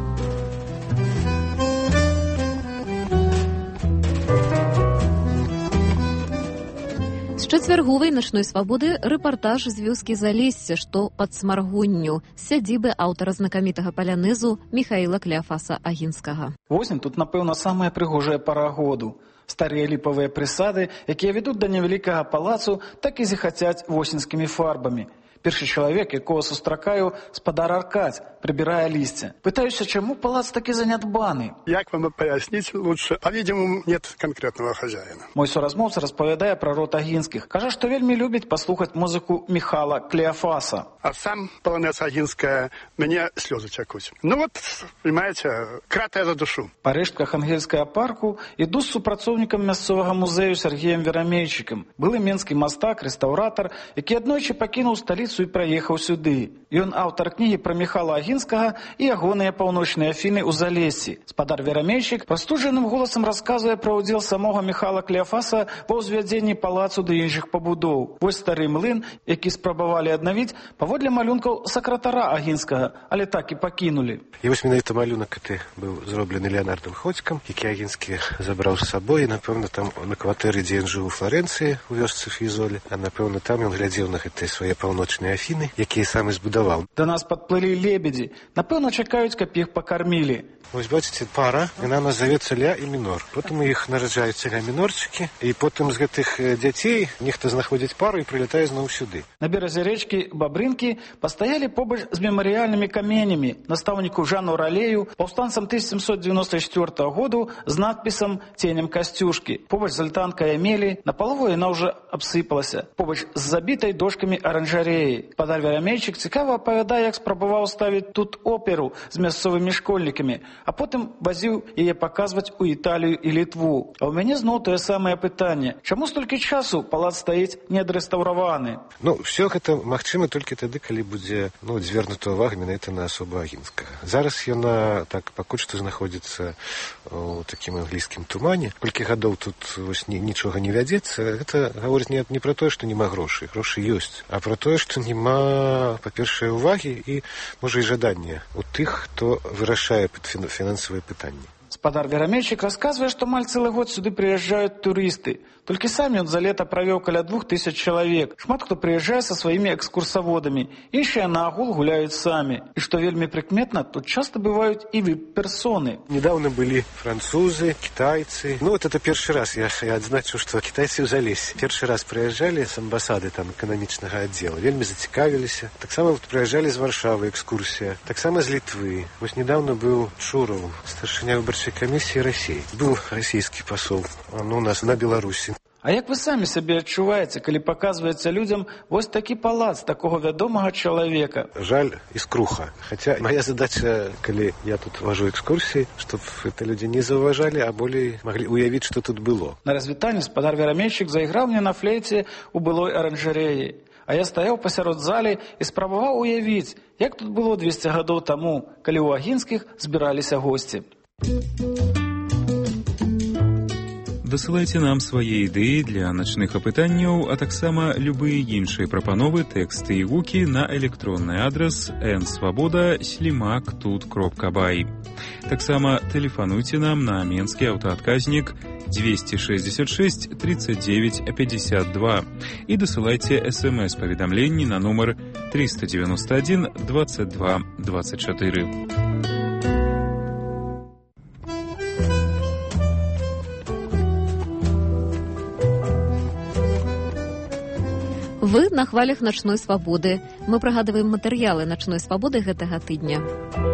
З чацвярговай начной свабоды рэпартаж з вёскі Залессе, што пад Смаргонню, з сядзібы аўтара знакамітага палянезу Міхаіла Клеафаса Агінскага. Восень тут, напэўна, самая прыгожая пара году. Старыя ліпавыя прысады, якія вядуць да невялікага палацу, так і захацяць восеньскімі фарбамі. Першы чалавек, якого сустракаю, спадар Аркадь, прибирая листья. Пытаюсь, чему палац таки занядбаны? Як вам пояснить лучше? По-видимому, нет конкретного хозяина. Мой соразмовца распавядае про род Агінскіх. Кажа, што вельмі любіць паслухаць музыку Михала Клеафаса. А сам полонез Агінская, мне слезы текут. Понимаете, кратая за душу. Па рэштках ангельскага парку іду з супрацоўнікам мясцовага музею Сергеем Верамейчыкам. Былы менскі мастак, рэстаўратар, які аднойчы пакінуў сталіцу і праехаў сюды. Ён аўтар кнігі пра Міхала Агінскага і ягоныя паўночныя Афіны ў Залессі. Спадар Верамейчык прастуджаным голасам расказвае пра ўдзел самога Міхала Клеафаса ва ўзвядзенні палацу ды іншых пабудоў. Вось стары млын, які спрабавалі аднавіць паводле малюнкаў сакратара Агінскага, але так і пакінулі. І вось менавіта малюнак гэты быў зроблены Леонардом Ходзькам, які Агінскі забраў з сабой, і, напэўна, там на кватэры, дзе ён жыў у Флорэнцыі, у вёсцы Фізолі, а, напэўна, там ён глядзеў на гэтыя свае паўночныя Афіны, якія сам і збудаваў. Да нас падплылі лебедзі. Напэўна, чакаюць, каб іх пакармілі. Вось бачыце, пара, яна назавецца ля і мінор. Потым у іх нараджаюцца ля мінорчыкі, і потым з гэтых дзяцей нехта знаходзіць пару і прылятае зноў сюды. На беразе рэчкі Бабрынкі пастаялі побач з мемарыяльнымі каменямі настаўніку Жану Ралею, паўстанцам 1794 году з надпісам «Ценем Касцюшкі». Побач з альтанкай Амелі, на палову яна ўжо абсыпалася. Побач з забітай дошкамі аранжарэяй. музеі. Спадар Верамейчык цікава апавядае, як спрабаваў ставіць тут оперу з мясцовымі школьнікамі, а потым вазіў яе паказваць у Італію і Літву. А ў мяне зноў тое самае пытанне. Чаму столькі часу палац стаіць неадрэстаўраваны? Все гэта магчыма толькі тады, калі будзе звернута ўвага менавіта на асобу Агінскага. Зараз яна так пакуль што знаходзіцца ў такім англійскім тумане. Колькі гадоў тут нічога не вядзецца, гэта гаворыць не пра тое, што няма грошай. Грошы ёсць, а пра тое, што няма, па-першае, увагі і, можа, і жадання у тых, хто вырашае фінансавыя пытанні. Спадар Верамейчык расказвае, што амаль цэлы год сюды прыязджаюць турысты. Толькі самі ён за лета правёў каля 2000 чалавек. Шмат хто прыязджае са сваімі экскурсаводамі. Іншыя на агул гуляюць самі. І што вельмі прыкметна, тут часта бываюць і віп-персоны. Недавно былі французы, кітайцы. Это першы раз. Я адзначу, што кітайцы ў Залесе. Першы раз прыязджалі з амбасады эканамічнага аддзела. Вельмі зацікавіліся. Таксама прыязджалі з Варшавы экскурсія. Таксама з Літвы. Недавно быў Чураў, старшыня выбарчай камісіі Расіі. Быў расійскі пасол. У нас на Беларусі. А як вы самі сябе адчуваеце, калі паказваецца людзям вось такі палац такога вядомага чалавека? Жаль і скруха. Хаця моя задача, калі я тут вожу экскурсіі, чтоб это людзі не заўважалі, а болей маглі уявіць, што тут было. На развітанне спадар Верамейчык зайграў мне на флейце ў былой аранжарэі. А я стаяў пасярод залі і спрабаваў уявіць, як тут было 200 гадоў таму, калі ў Агінскіх збіраліся госці. Дасылайце нам свае ідэі для начных апытанняў, а таксама любыя іншыя прапановы, тэксты і гукі на электронны адрас nsvoboda@тут.by. Таксама тэлефануйце нам на менскі аўтаадказнік 266 39 52 і дасылайце смс-паведамленні на нумар 391 22 24. Вы на хвалях начной свабоды. Мы прыгадваем матэрыялы начной свабоды гэтага тыдня.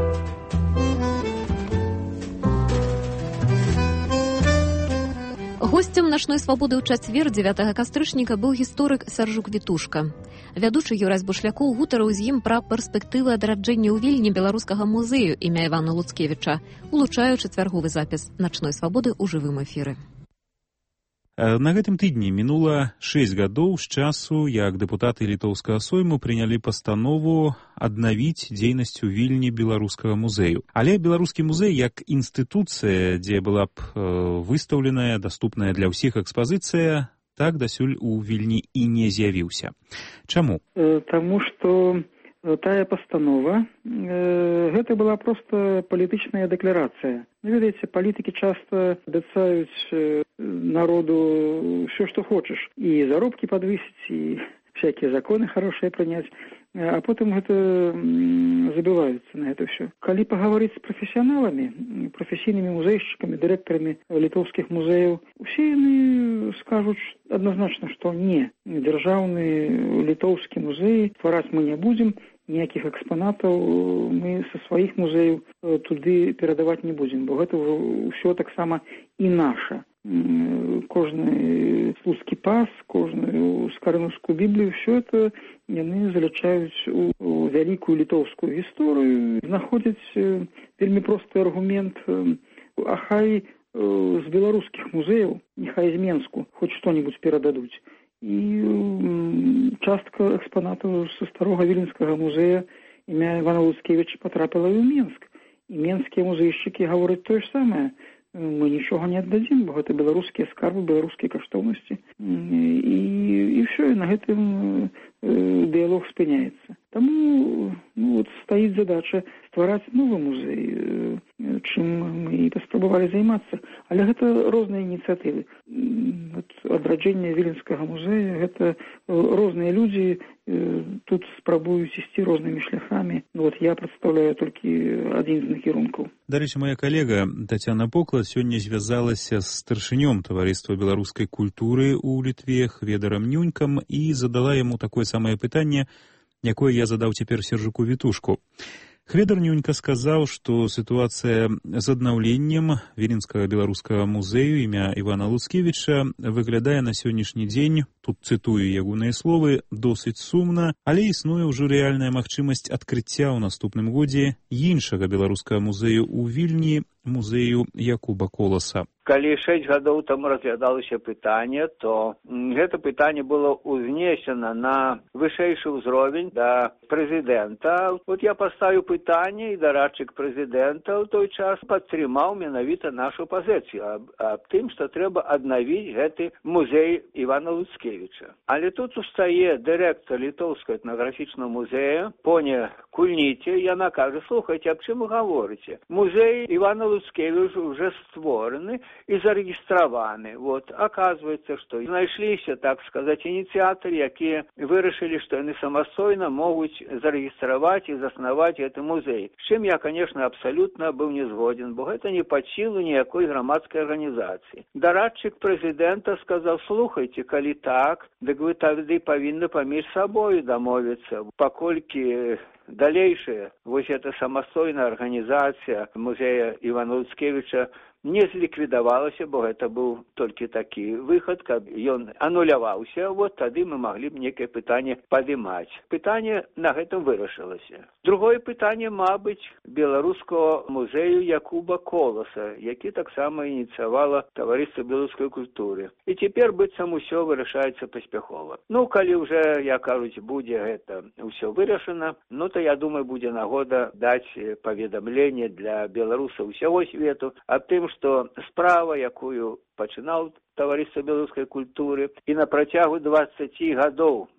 Госцем начной свабоды ў чацвер 9 кастрычніка быў гісторык Сяржук Вітушка. Вядучы Юрась Бушлякоў гутарыў з ім пра перспектывы адраджэння ў Вільні беларускага музею імя Івана Луцкевіча, улучаючы чвярговы запіс начной свабоды ў жывым эфіры. На гэтым тыдні мінула 6 гадоў з часу, як дэпутаты літоўскага сойму прынялі пастанову аднавіць дзейнасць у Вільні беларускага музею. Але беларускі музей як інстытуцыя, дзе была б выстаўленая, даступная для ўсіх экспазіцыя, так дасюль у Вільні і не з'явіўся. Чаму? Таму што тая пастанова, гэта была проста палітычная дэкларацыя. Ведаеце, палітыкі часта абяцаюць народу все, што хочаш. І заробкі падвысіць, і всякие законы хорошие прыняць, а потым гэта забываюцца на гэта все. Калі пагаварыць з прафесіяналамі, прафесійнымі музейшчыкамі, дырэктарамі літоўскіх музеяў, усе яны скажуць адназначна, што не. Дзяржаўны літоўскі музей ствараць мы не будзем, ніякіх экспанатаў мы са сваіх музеяў туды перадаваць не будзем, бо гэта ўсё таксама і наша. Кожны слуцкі пас, кожную скарынускую біблію, все это яны залічаюць у вялікую літоўскую гісторыю, знаходзяць вельмі просты аргумент, а хай з беларускіх музеяў, нехай з Менску хоць што-небудзь перададуць. І частка экспанатаў са старога віленскага музея імя Івана Луцкевіча потрапіла і ў Менск. І менскія музейшчыкі гавораць тое ж самае. Мы нічога не аддадзім, бо гэта беларускія скарбы, беларускія каштоўнасці. І все, і на гэтым дыялог спыняецца. Таму стаіць задача ствараць новы музей, чым мы і паспрабавалі займацца. Але гэта розныя ініцыятывы. Адраджэнне віленскага музея, гэта розныя людзі тут спрабуюць ісці рознымі шляхамі. Я прадстаўляю толькі адзін з накірункаў. Дарэчы, моя калега Тацяна Поклад сёння звязалася з старшынём таварыства беларускай культуры ў Літве Хведарам Нюнькам і задала яму такое самае пытанне, якое я задаў цяпер Сяржуку Вітушку. Хведар Нюнька сказаў, што сітуацыя з аднаўленнем Віленскага беларускага музею імя Івана Луцкевіча выглядае на сённяшні дзень, тут цытую ягоныя словы, досыць сумна, але існуе ўжо рэальная магчымасць адкрыцця ў наступным годзе іншага беларускага музею ў Вільні, музею Якуба Коласа. Калі 6 гадоў таму разглядалася пытанне, то гэта пытанне было ўзнесена на вышэйшы ўзровень да прэзідэнта. Вот я паставіў пытанне, і дарадчык прэзідэнта ў той час падтрымаў менавіта нашу пазіцыю аб тым, што трэба аднавіць гэты музей Івана Луцкевіча. Але тут устае дырэктар літоўскага этнаграфічнага музея Поня Кульніце, яна кажа: слухайце, аб чым вы гаворыце? Музей Івана Луцкевіча уже створаны и зарегистрованы. Вот, оказывается, что знайшліся, так сказать, инициаторы, якія вырашылі, што яны самастойна могуць зарегістраваць і заснаваць гэты музей. З чым я, конечно, абсолютно быў не згоден, бо гэта не пад сілу ніякой грамадскай арганізацыі. Дарадчык прэзідэнта сказаў: слухайце, калі так, дык вы тады павінны паміж сабою дамовіцца, паколькі далейшая вось эта самастойная арганізацыя музея Івана Луцкевіча не зліквідавалася, бо гэта быў толькі такі выхад, каб ён ануляваўся, вот тады мы маглі б некае пытанне падымаць. Пытанне на гэтым вырашылася. Другое пытанне, мабыць, беларускага музею Якуба Коласа, які таксама ініцыявала таварыства беларускай культуры. І цяпер быццам усё вырашаецца паспяхова. Ну, калі ўжэ, як кажуць, будзе гэта ўсё вырашана, ну, то, я думаю, будзе нагода даць паведамленне для беларусаў усяго свету аб тым, што справа, якую пачынаў таварыства беларускай культуры, і на працягу 20 гадоў,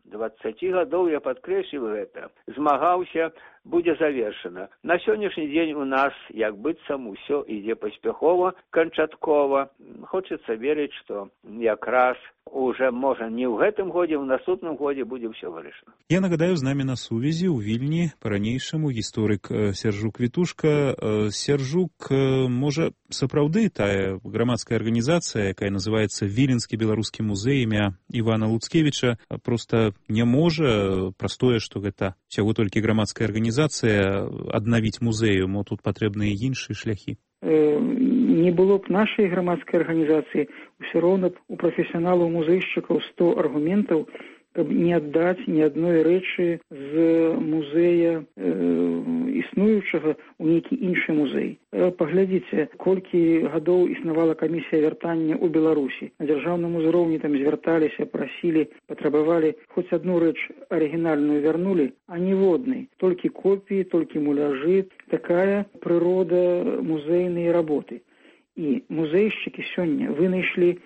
я падкрэсліваю гэта, змагаўся, будзе завершана. На сённяшні дзень у нас, як быццам, усё ідзе паспяхова, канчаткова. Хочацца верыць, што якраз уже, можа, не ў гэтым годзе, ў наступным годзе будзе ўсё вырашана. Я нагадаю, з намі на сувязі ў Вільні па-ранейшаму гісторык Сяржук Вітушка. Сяржук, можа, сапраўды тая грамадская арганізацыя, якая называецца Віленскі беларускі музей імя Івана Луцкевіча, проста не можа, праз тое, што гэта ўсяго толькі грамадская арганізацыя, аднавіць музею, мо тут патрэбныя іншыя шляхі. Не было б нашай грамадскай арганізацыі, ўсё роўна б у прафесіяналаў-музейшчыкаў 100 аргументаў, каб не аддаць ні адной рэчы з музея існуючага ў нейкі іншы музей. Паглядзіце, колькі гадоў існавала камісія вяртання ў Беларусі. На дзяржаўным узроўні там звярталіся, прасілі, патрабавалі хоць адну рэч арыгінальную вярнулі, а ніводнай. Толькі копіі, толькі муляжы. Такая прырода музейнай работы. І музейшчыкі сёння вынайшлі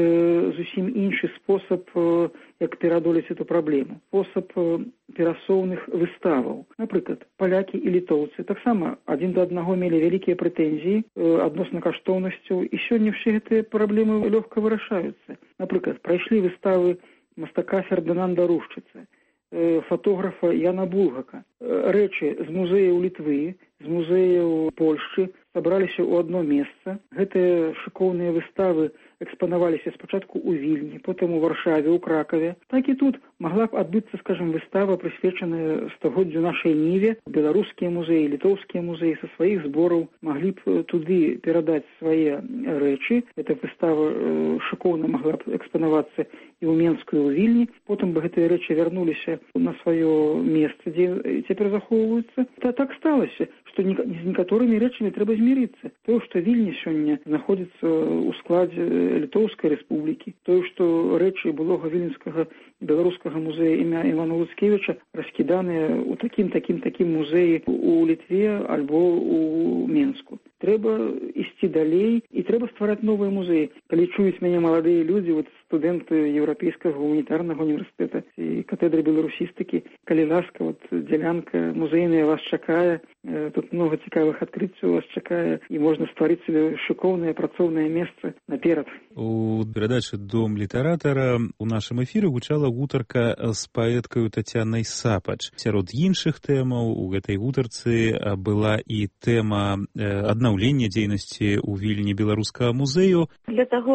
зусім іншы спосаб, як пераадолець эту праблему. Спосаб перасоўных выставаў. Напрыклад, палякі і літоўцы таксама адзін да аднаго мелі вялікія прэтэнзіі адносна каштоўнасцяў, і сёння ўсе гэтыя праблемы лёгка вырашаюцца. Напрыклад, прайшлі выставы мастака Фердынанда Рушчыцы, фотографа Яна Булгака. Рэчы з музеяў Літвы, з музеяў Польшчы сабраліся ў адно месца. Гэтыя шыкоўныя выставы экспанаваліся спачатку ў Вільні, потым у Варшаве, у Кракаве. Так і тут магла б адбыцца, скажем, выстава, прысвечаная стагоддзю нашай Ніве. Беларускія музеі, літоўскія музеі са сваіх збораў маглі б туды перадаць свае рэчы. Эта выстава шыкоўна магла б экспанавацца і ў Менску, і ў Вільні. Потым бы гэтыя рэчы вярнуліся на сваё месца, дзе цяпер захоўваюцца. Так сталася, што з некаторымі рэчамі трэба змірыцца. Тое, што Вільня сёння знаходзіцца ў складзе Літоўскай рэспублікі, тое, што рэчы былога віленскага беларускага музея імя Івана Луцкевіча раскіданыя ў такім музеі у Літве альбо ў Менску. Трэба ісці далей і трэба ствараць новыя музеі. Калі чуюць мяне маладыя людзі, вот студэнты Еўрапейскага гуманітарнага універсітэта і катедры беларусістыкі, калі ласка, вот дзялянка музейная вас чакае, тут много цікавых адкрыццяў вас чакае, і можна стварыць сабе шыкоўнае працоўнае месца наперад. У перадачы «Дом літаратара» у нашым эфіры гучала гутарка з паэткаю Тацянай Сапач. Сярод іншых тэмаў у гэтай гутарцы была і тэма аднаўлення дзейнасці ў Вільні беларускага музею. Для таго, каб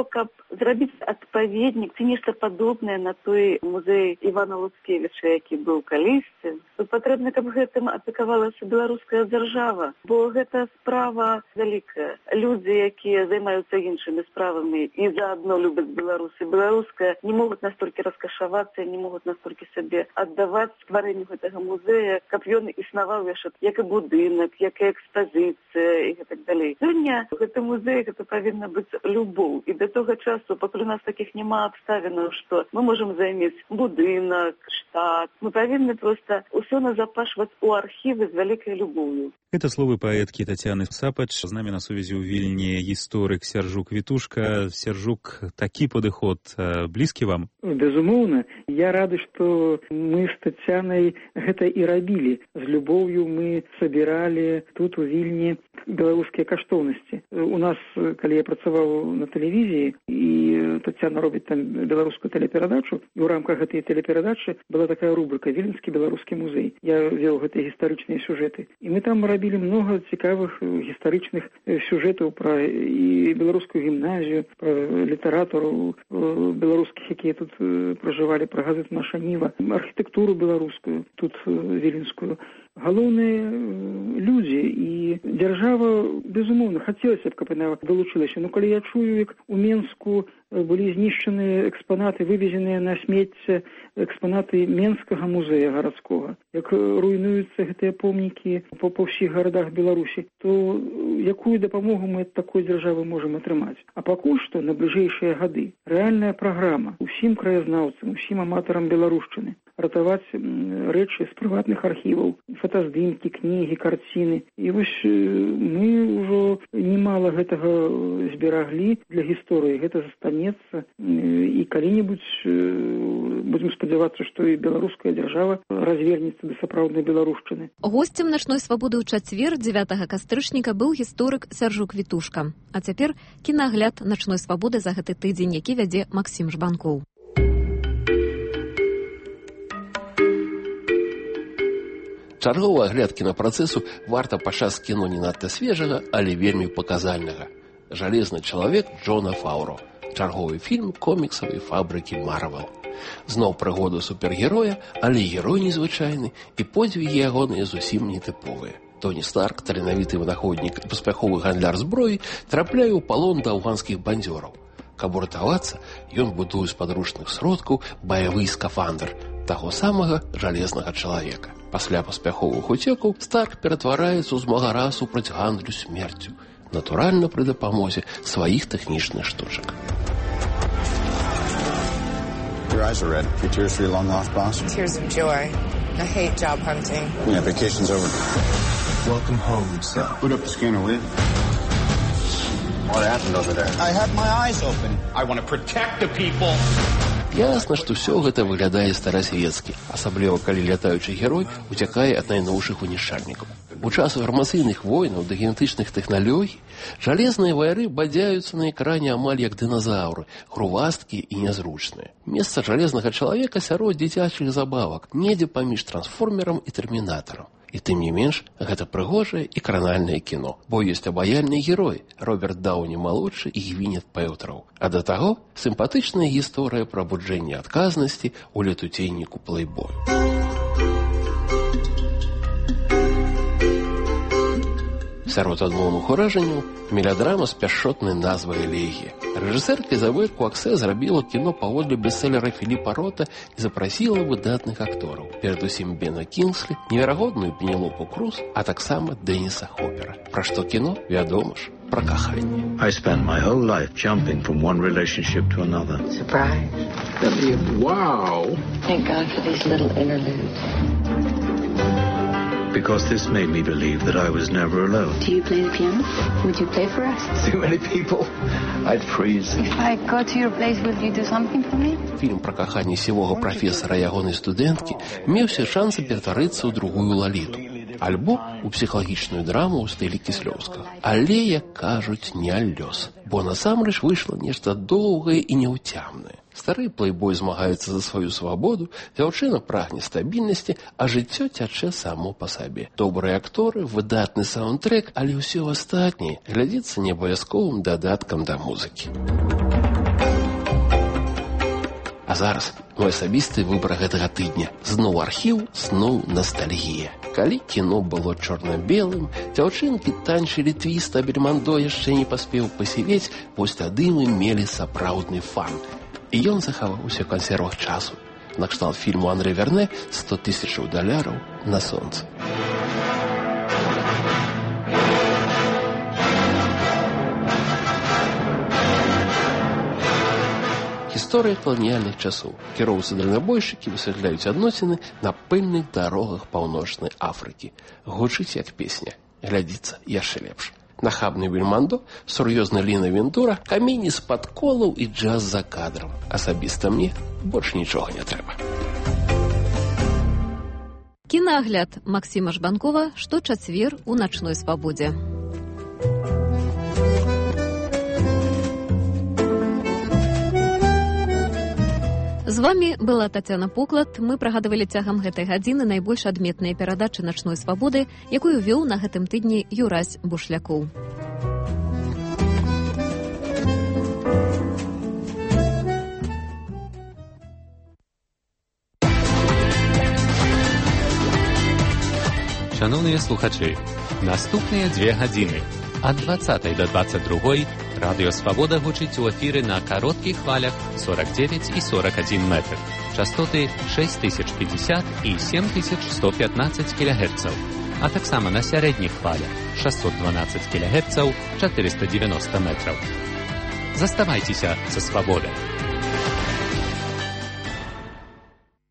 зрабіць адпаведнік ці нешта падобнае на той музей Івана Луцкевіча, які быў калісьці, то патрэбна, каб гэтым апекавалася беларуская дзяржава, бо гэта справа вялікая. Людзі, якія займаюцца іншымі справамі і заадно любяць беларусы, беларуская, не могуць настолькі раскашавацца, не могуць настолькі сабе аддаваць стварэнню гэтага музея, каб ён існаваў яшчэ як і будынак, як і экспазіцыя і гэтак далей. Сёння гэты музей, гэта павінна быць любоў. І да того часу, пакуль у нас такіх няма абставінаў, што мы можам займець будынак, штат, мы павінны проста ўсё назапашваць у архівы з вялікай любоўю. Это словы паэткі Тацяны Сапач. З намі на сувязі ў Вільні гісторык Сяржук Вітушка. Сяржук, такі падыход блізкі вам? Безумоўна. Я рады, што мы з Тацянай гэта і рабілі. З любоўю мы сабіралі тут у Вільні беларускія каштоўнасці. У нас, калі я працаваў на тэлевізіі, і Тацяна робіць там беларускую тэлеперадачу, і ў рамках гэтай тэлеперадачы была такая рубрика «Віленскі беларускі музей». Я вёў гэтыя гістарычныя сюжэты. І мы там рабілі многа цікавых гістарычных сюжэтаў пра і беларускую гімназію, пра літаратуру беларускіх, якія тут пражывалі, пра газету «Наша Ніва», архітэктуру беларускую, тут віленскую. Галоўныя людзі і дзяржава, безумоўна, хацелася б, каб яна далучылася. Но калі я чую, як у Менску былі знішчаныя экспанаты, вывезеныя на смецце экспанаты Менскага музея гарадскога, як руйнуюцца гэтыя помнікі па ўсіх гарадах Беларусі, то якую дапамогу мы ад такой дзяржавы можам атрымаць? А пакуль што на бліжэйшыя гады рэальная праграма ўсім краязнаўцам, усім аматарам беларушчыны ратаваць рэчы з прыватных архіваў, фотаздымкі, кнігі, карціны. І вось мы ўжо немала гэтага збераглі для гісторыі. Гэта застанецца, і калі-небудзь будзем спадзявацца, што і беларуская дзяржава развернецца да сапраўднай беларушчыны. Госцем начной свабоды ў чацвер 9 кастрычніка быў гісторык Сяржук Вітушка. А цяпер кінагляд начной свабоды за гэты тыдзень, які вядзе Максім Жбанкоў. Чарговы агляд кінапрацэсу варта пачаць з кіно не надта свежага, але вельмі паказальнага. «Жалезны чалавек» Джона Фаўро. Чарговы фільм коміксавай фабрыкі Марвел. Зноў прыгоды супергероя, але герой незвычайны, і подзвігі ягоныя зусім нетыповыя. Тоні Старк, таленавіты вынаходнік і паспяховы гандляр зброі, трапляе ў палон да афганскіх бандзёраў. Каб уратавацца, ён будуе з падручных сродкаў баявы скафандр таго самага жалезнага чалавека. Пасля паспяховых уцекаў Старк ператвараецца ў змагара супраць гандлю смерцю, натуральна пры дапамозе сваіх тэхнічных штучак. Your eyes are red. Your tears for your long lost boss? Tears of joy. I hate job hunting. Yeah, vacation's over. Welcome home, son. Put up the scanner, will you? What happened over there? I had my eyes open. I want to protect the people. Ясна, што ўсё гэта выглядае старасвецкі, асабліва калі лятаючы герой уцякае ад найноўшых унішчальнікаў. У час фармацыйных войнаў да генетычных тэхналогій жалезныя ваяры бадзяюцца на экране амаль як дыназаўры, грувасткія і нязручныя. Месца жалезнага чалавека сярод дзіцячых забавак, недзе паміж трансформерам і тэрмінатарам. І тым не менш, гэта прыгожае і кранальнае кіно, бо ёсць абаяльны герой Роберт Даўні-малодшы і Гвінет Пэлтрау. А да таго, сімпатычная гісторыя пра абуджэнне адказнасці ў летуценніку Плейбой. Сярод адмоўных уражанняў мелядрама з пяшчотнай назвай «Элегія». Рэжысэрка Ізабель Куаксе зрабіла кіно паводле бестселлера Філіпа Рота і запрасіла выдатных актораў. Перадусім Бена Кінгслі, неверагодную Пенелопу Круз, а таксама Дэніса Хопера. Пра што кіно? Вядома ж, пра каханне. I spent my whole life jumping from one relationship to another. Surprise. Wow. Thank God for these little interludes. Because this made me believe that I was never alone. Do you play the piano? Would you play for us? Too many people. I'd freeze. If I go to your place, will you do something for me? Фільм пра каханне сівога прафесара і ягонай студэнткі меў усе шансы ператварыцца ў другую Лаліту. Альбо ў псіхалагічную драму ў стылі Кіслёўскага. Але, як кажуць, не лёс. Бо насамрэч выйшла нешта доўгае і няўцямнае. Стары плейбой змагаецца за сваю свабоду, дзяўчына прагне стабільнасці, а жыццё цячэ само па сабе. Добрыя акторы, выдатны саундтрэк, але ўсё астатняе глядзіцца неабавязковым дадаткам да музыкі. А зараз мой асабісты выбар гэтага тыдня. Зноў архіў, зноў настальгія. Калі кіно было чорна-белым, дзяўчынкі танчылі твіст, а Бельмондо яшчэ не паспеў пасівець, вось тады мы мелі сапраўдны фан. І ён захаваўся ў кансервах часу. Накшталт фільму Анрэ Верне $100 000 на сонцы. Гісторыя каланіяльных часоў. Кіроўцы-дальнабойшчыкі высвятляюць адносіны на пыльных дарогах паўночнай Афрыкі. Гучыць як песня. Глядзіцца яшчэ лепш. Нахабны Бельмондо, сур'ёзны Ліна Вентура, камені з-пад колаў і джаз за кадрам. Асабіста мне больш нічога не трэба. Кінагляд Максіма Жбанкова шточацвер у начной свабодзе. З вами была Тацяна Поклад. Мы прагадвалі цягам гэтай гадзіны найбольш адметныя перадачы начной свабоды, якую вёў на гэтым тыдні Юрась Бушлякоў. Шановныя слухачы, наступныя 2 гадзіны ад 20 до 22 Радыё Свабода гучыць у эфіры на кароткіх хвалях 49 і 41 метр. Частоты 6050 і 7115 кГц. А таксама на сярэдніх хвалях 612 кГц, 490 метраў. Заставайцеся са Свабодай.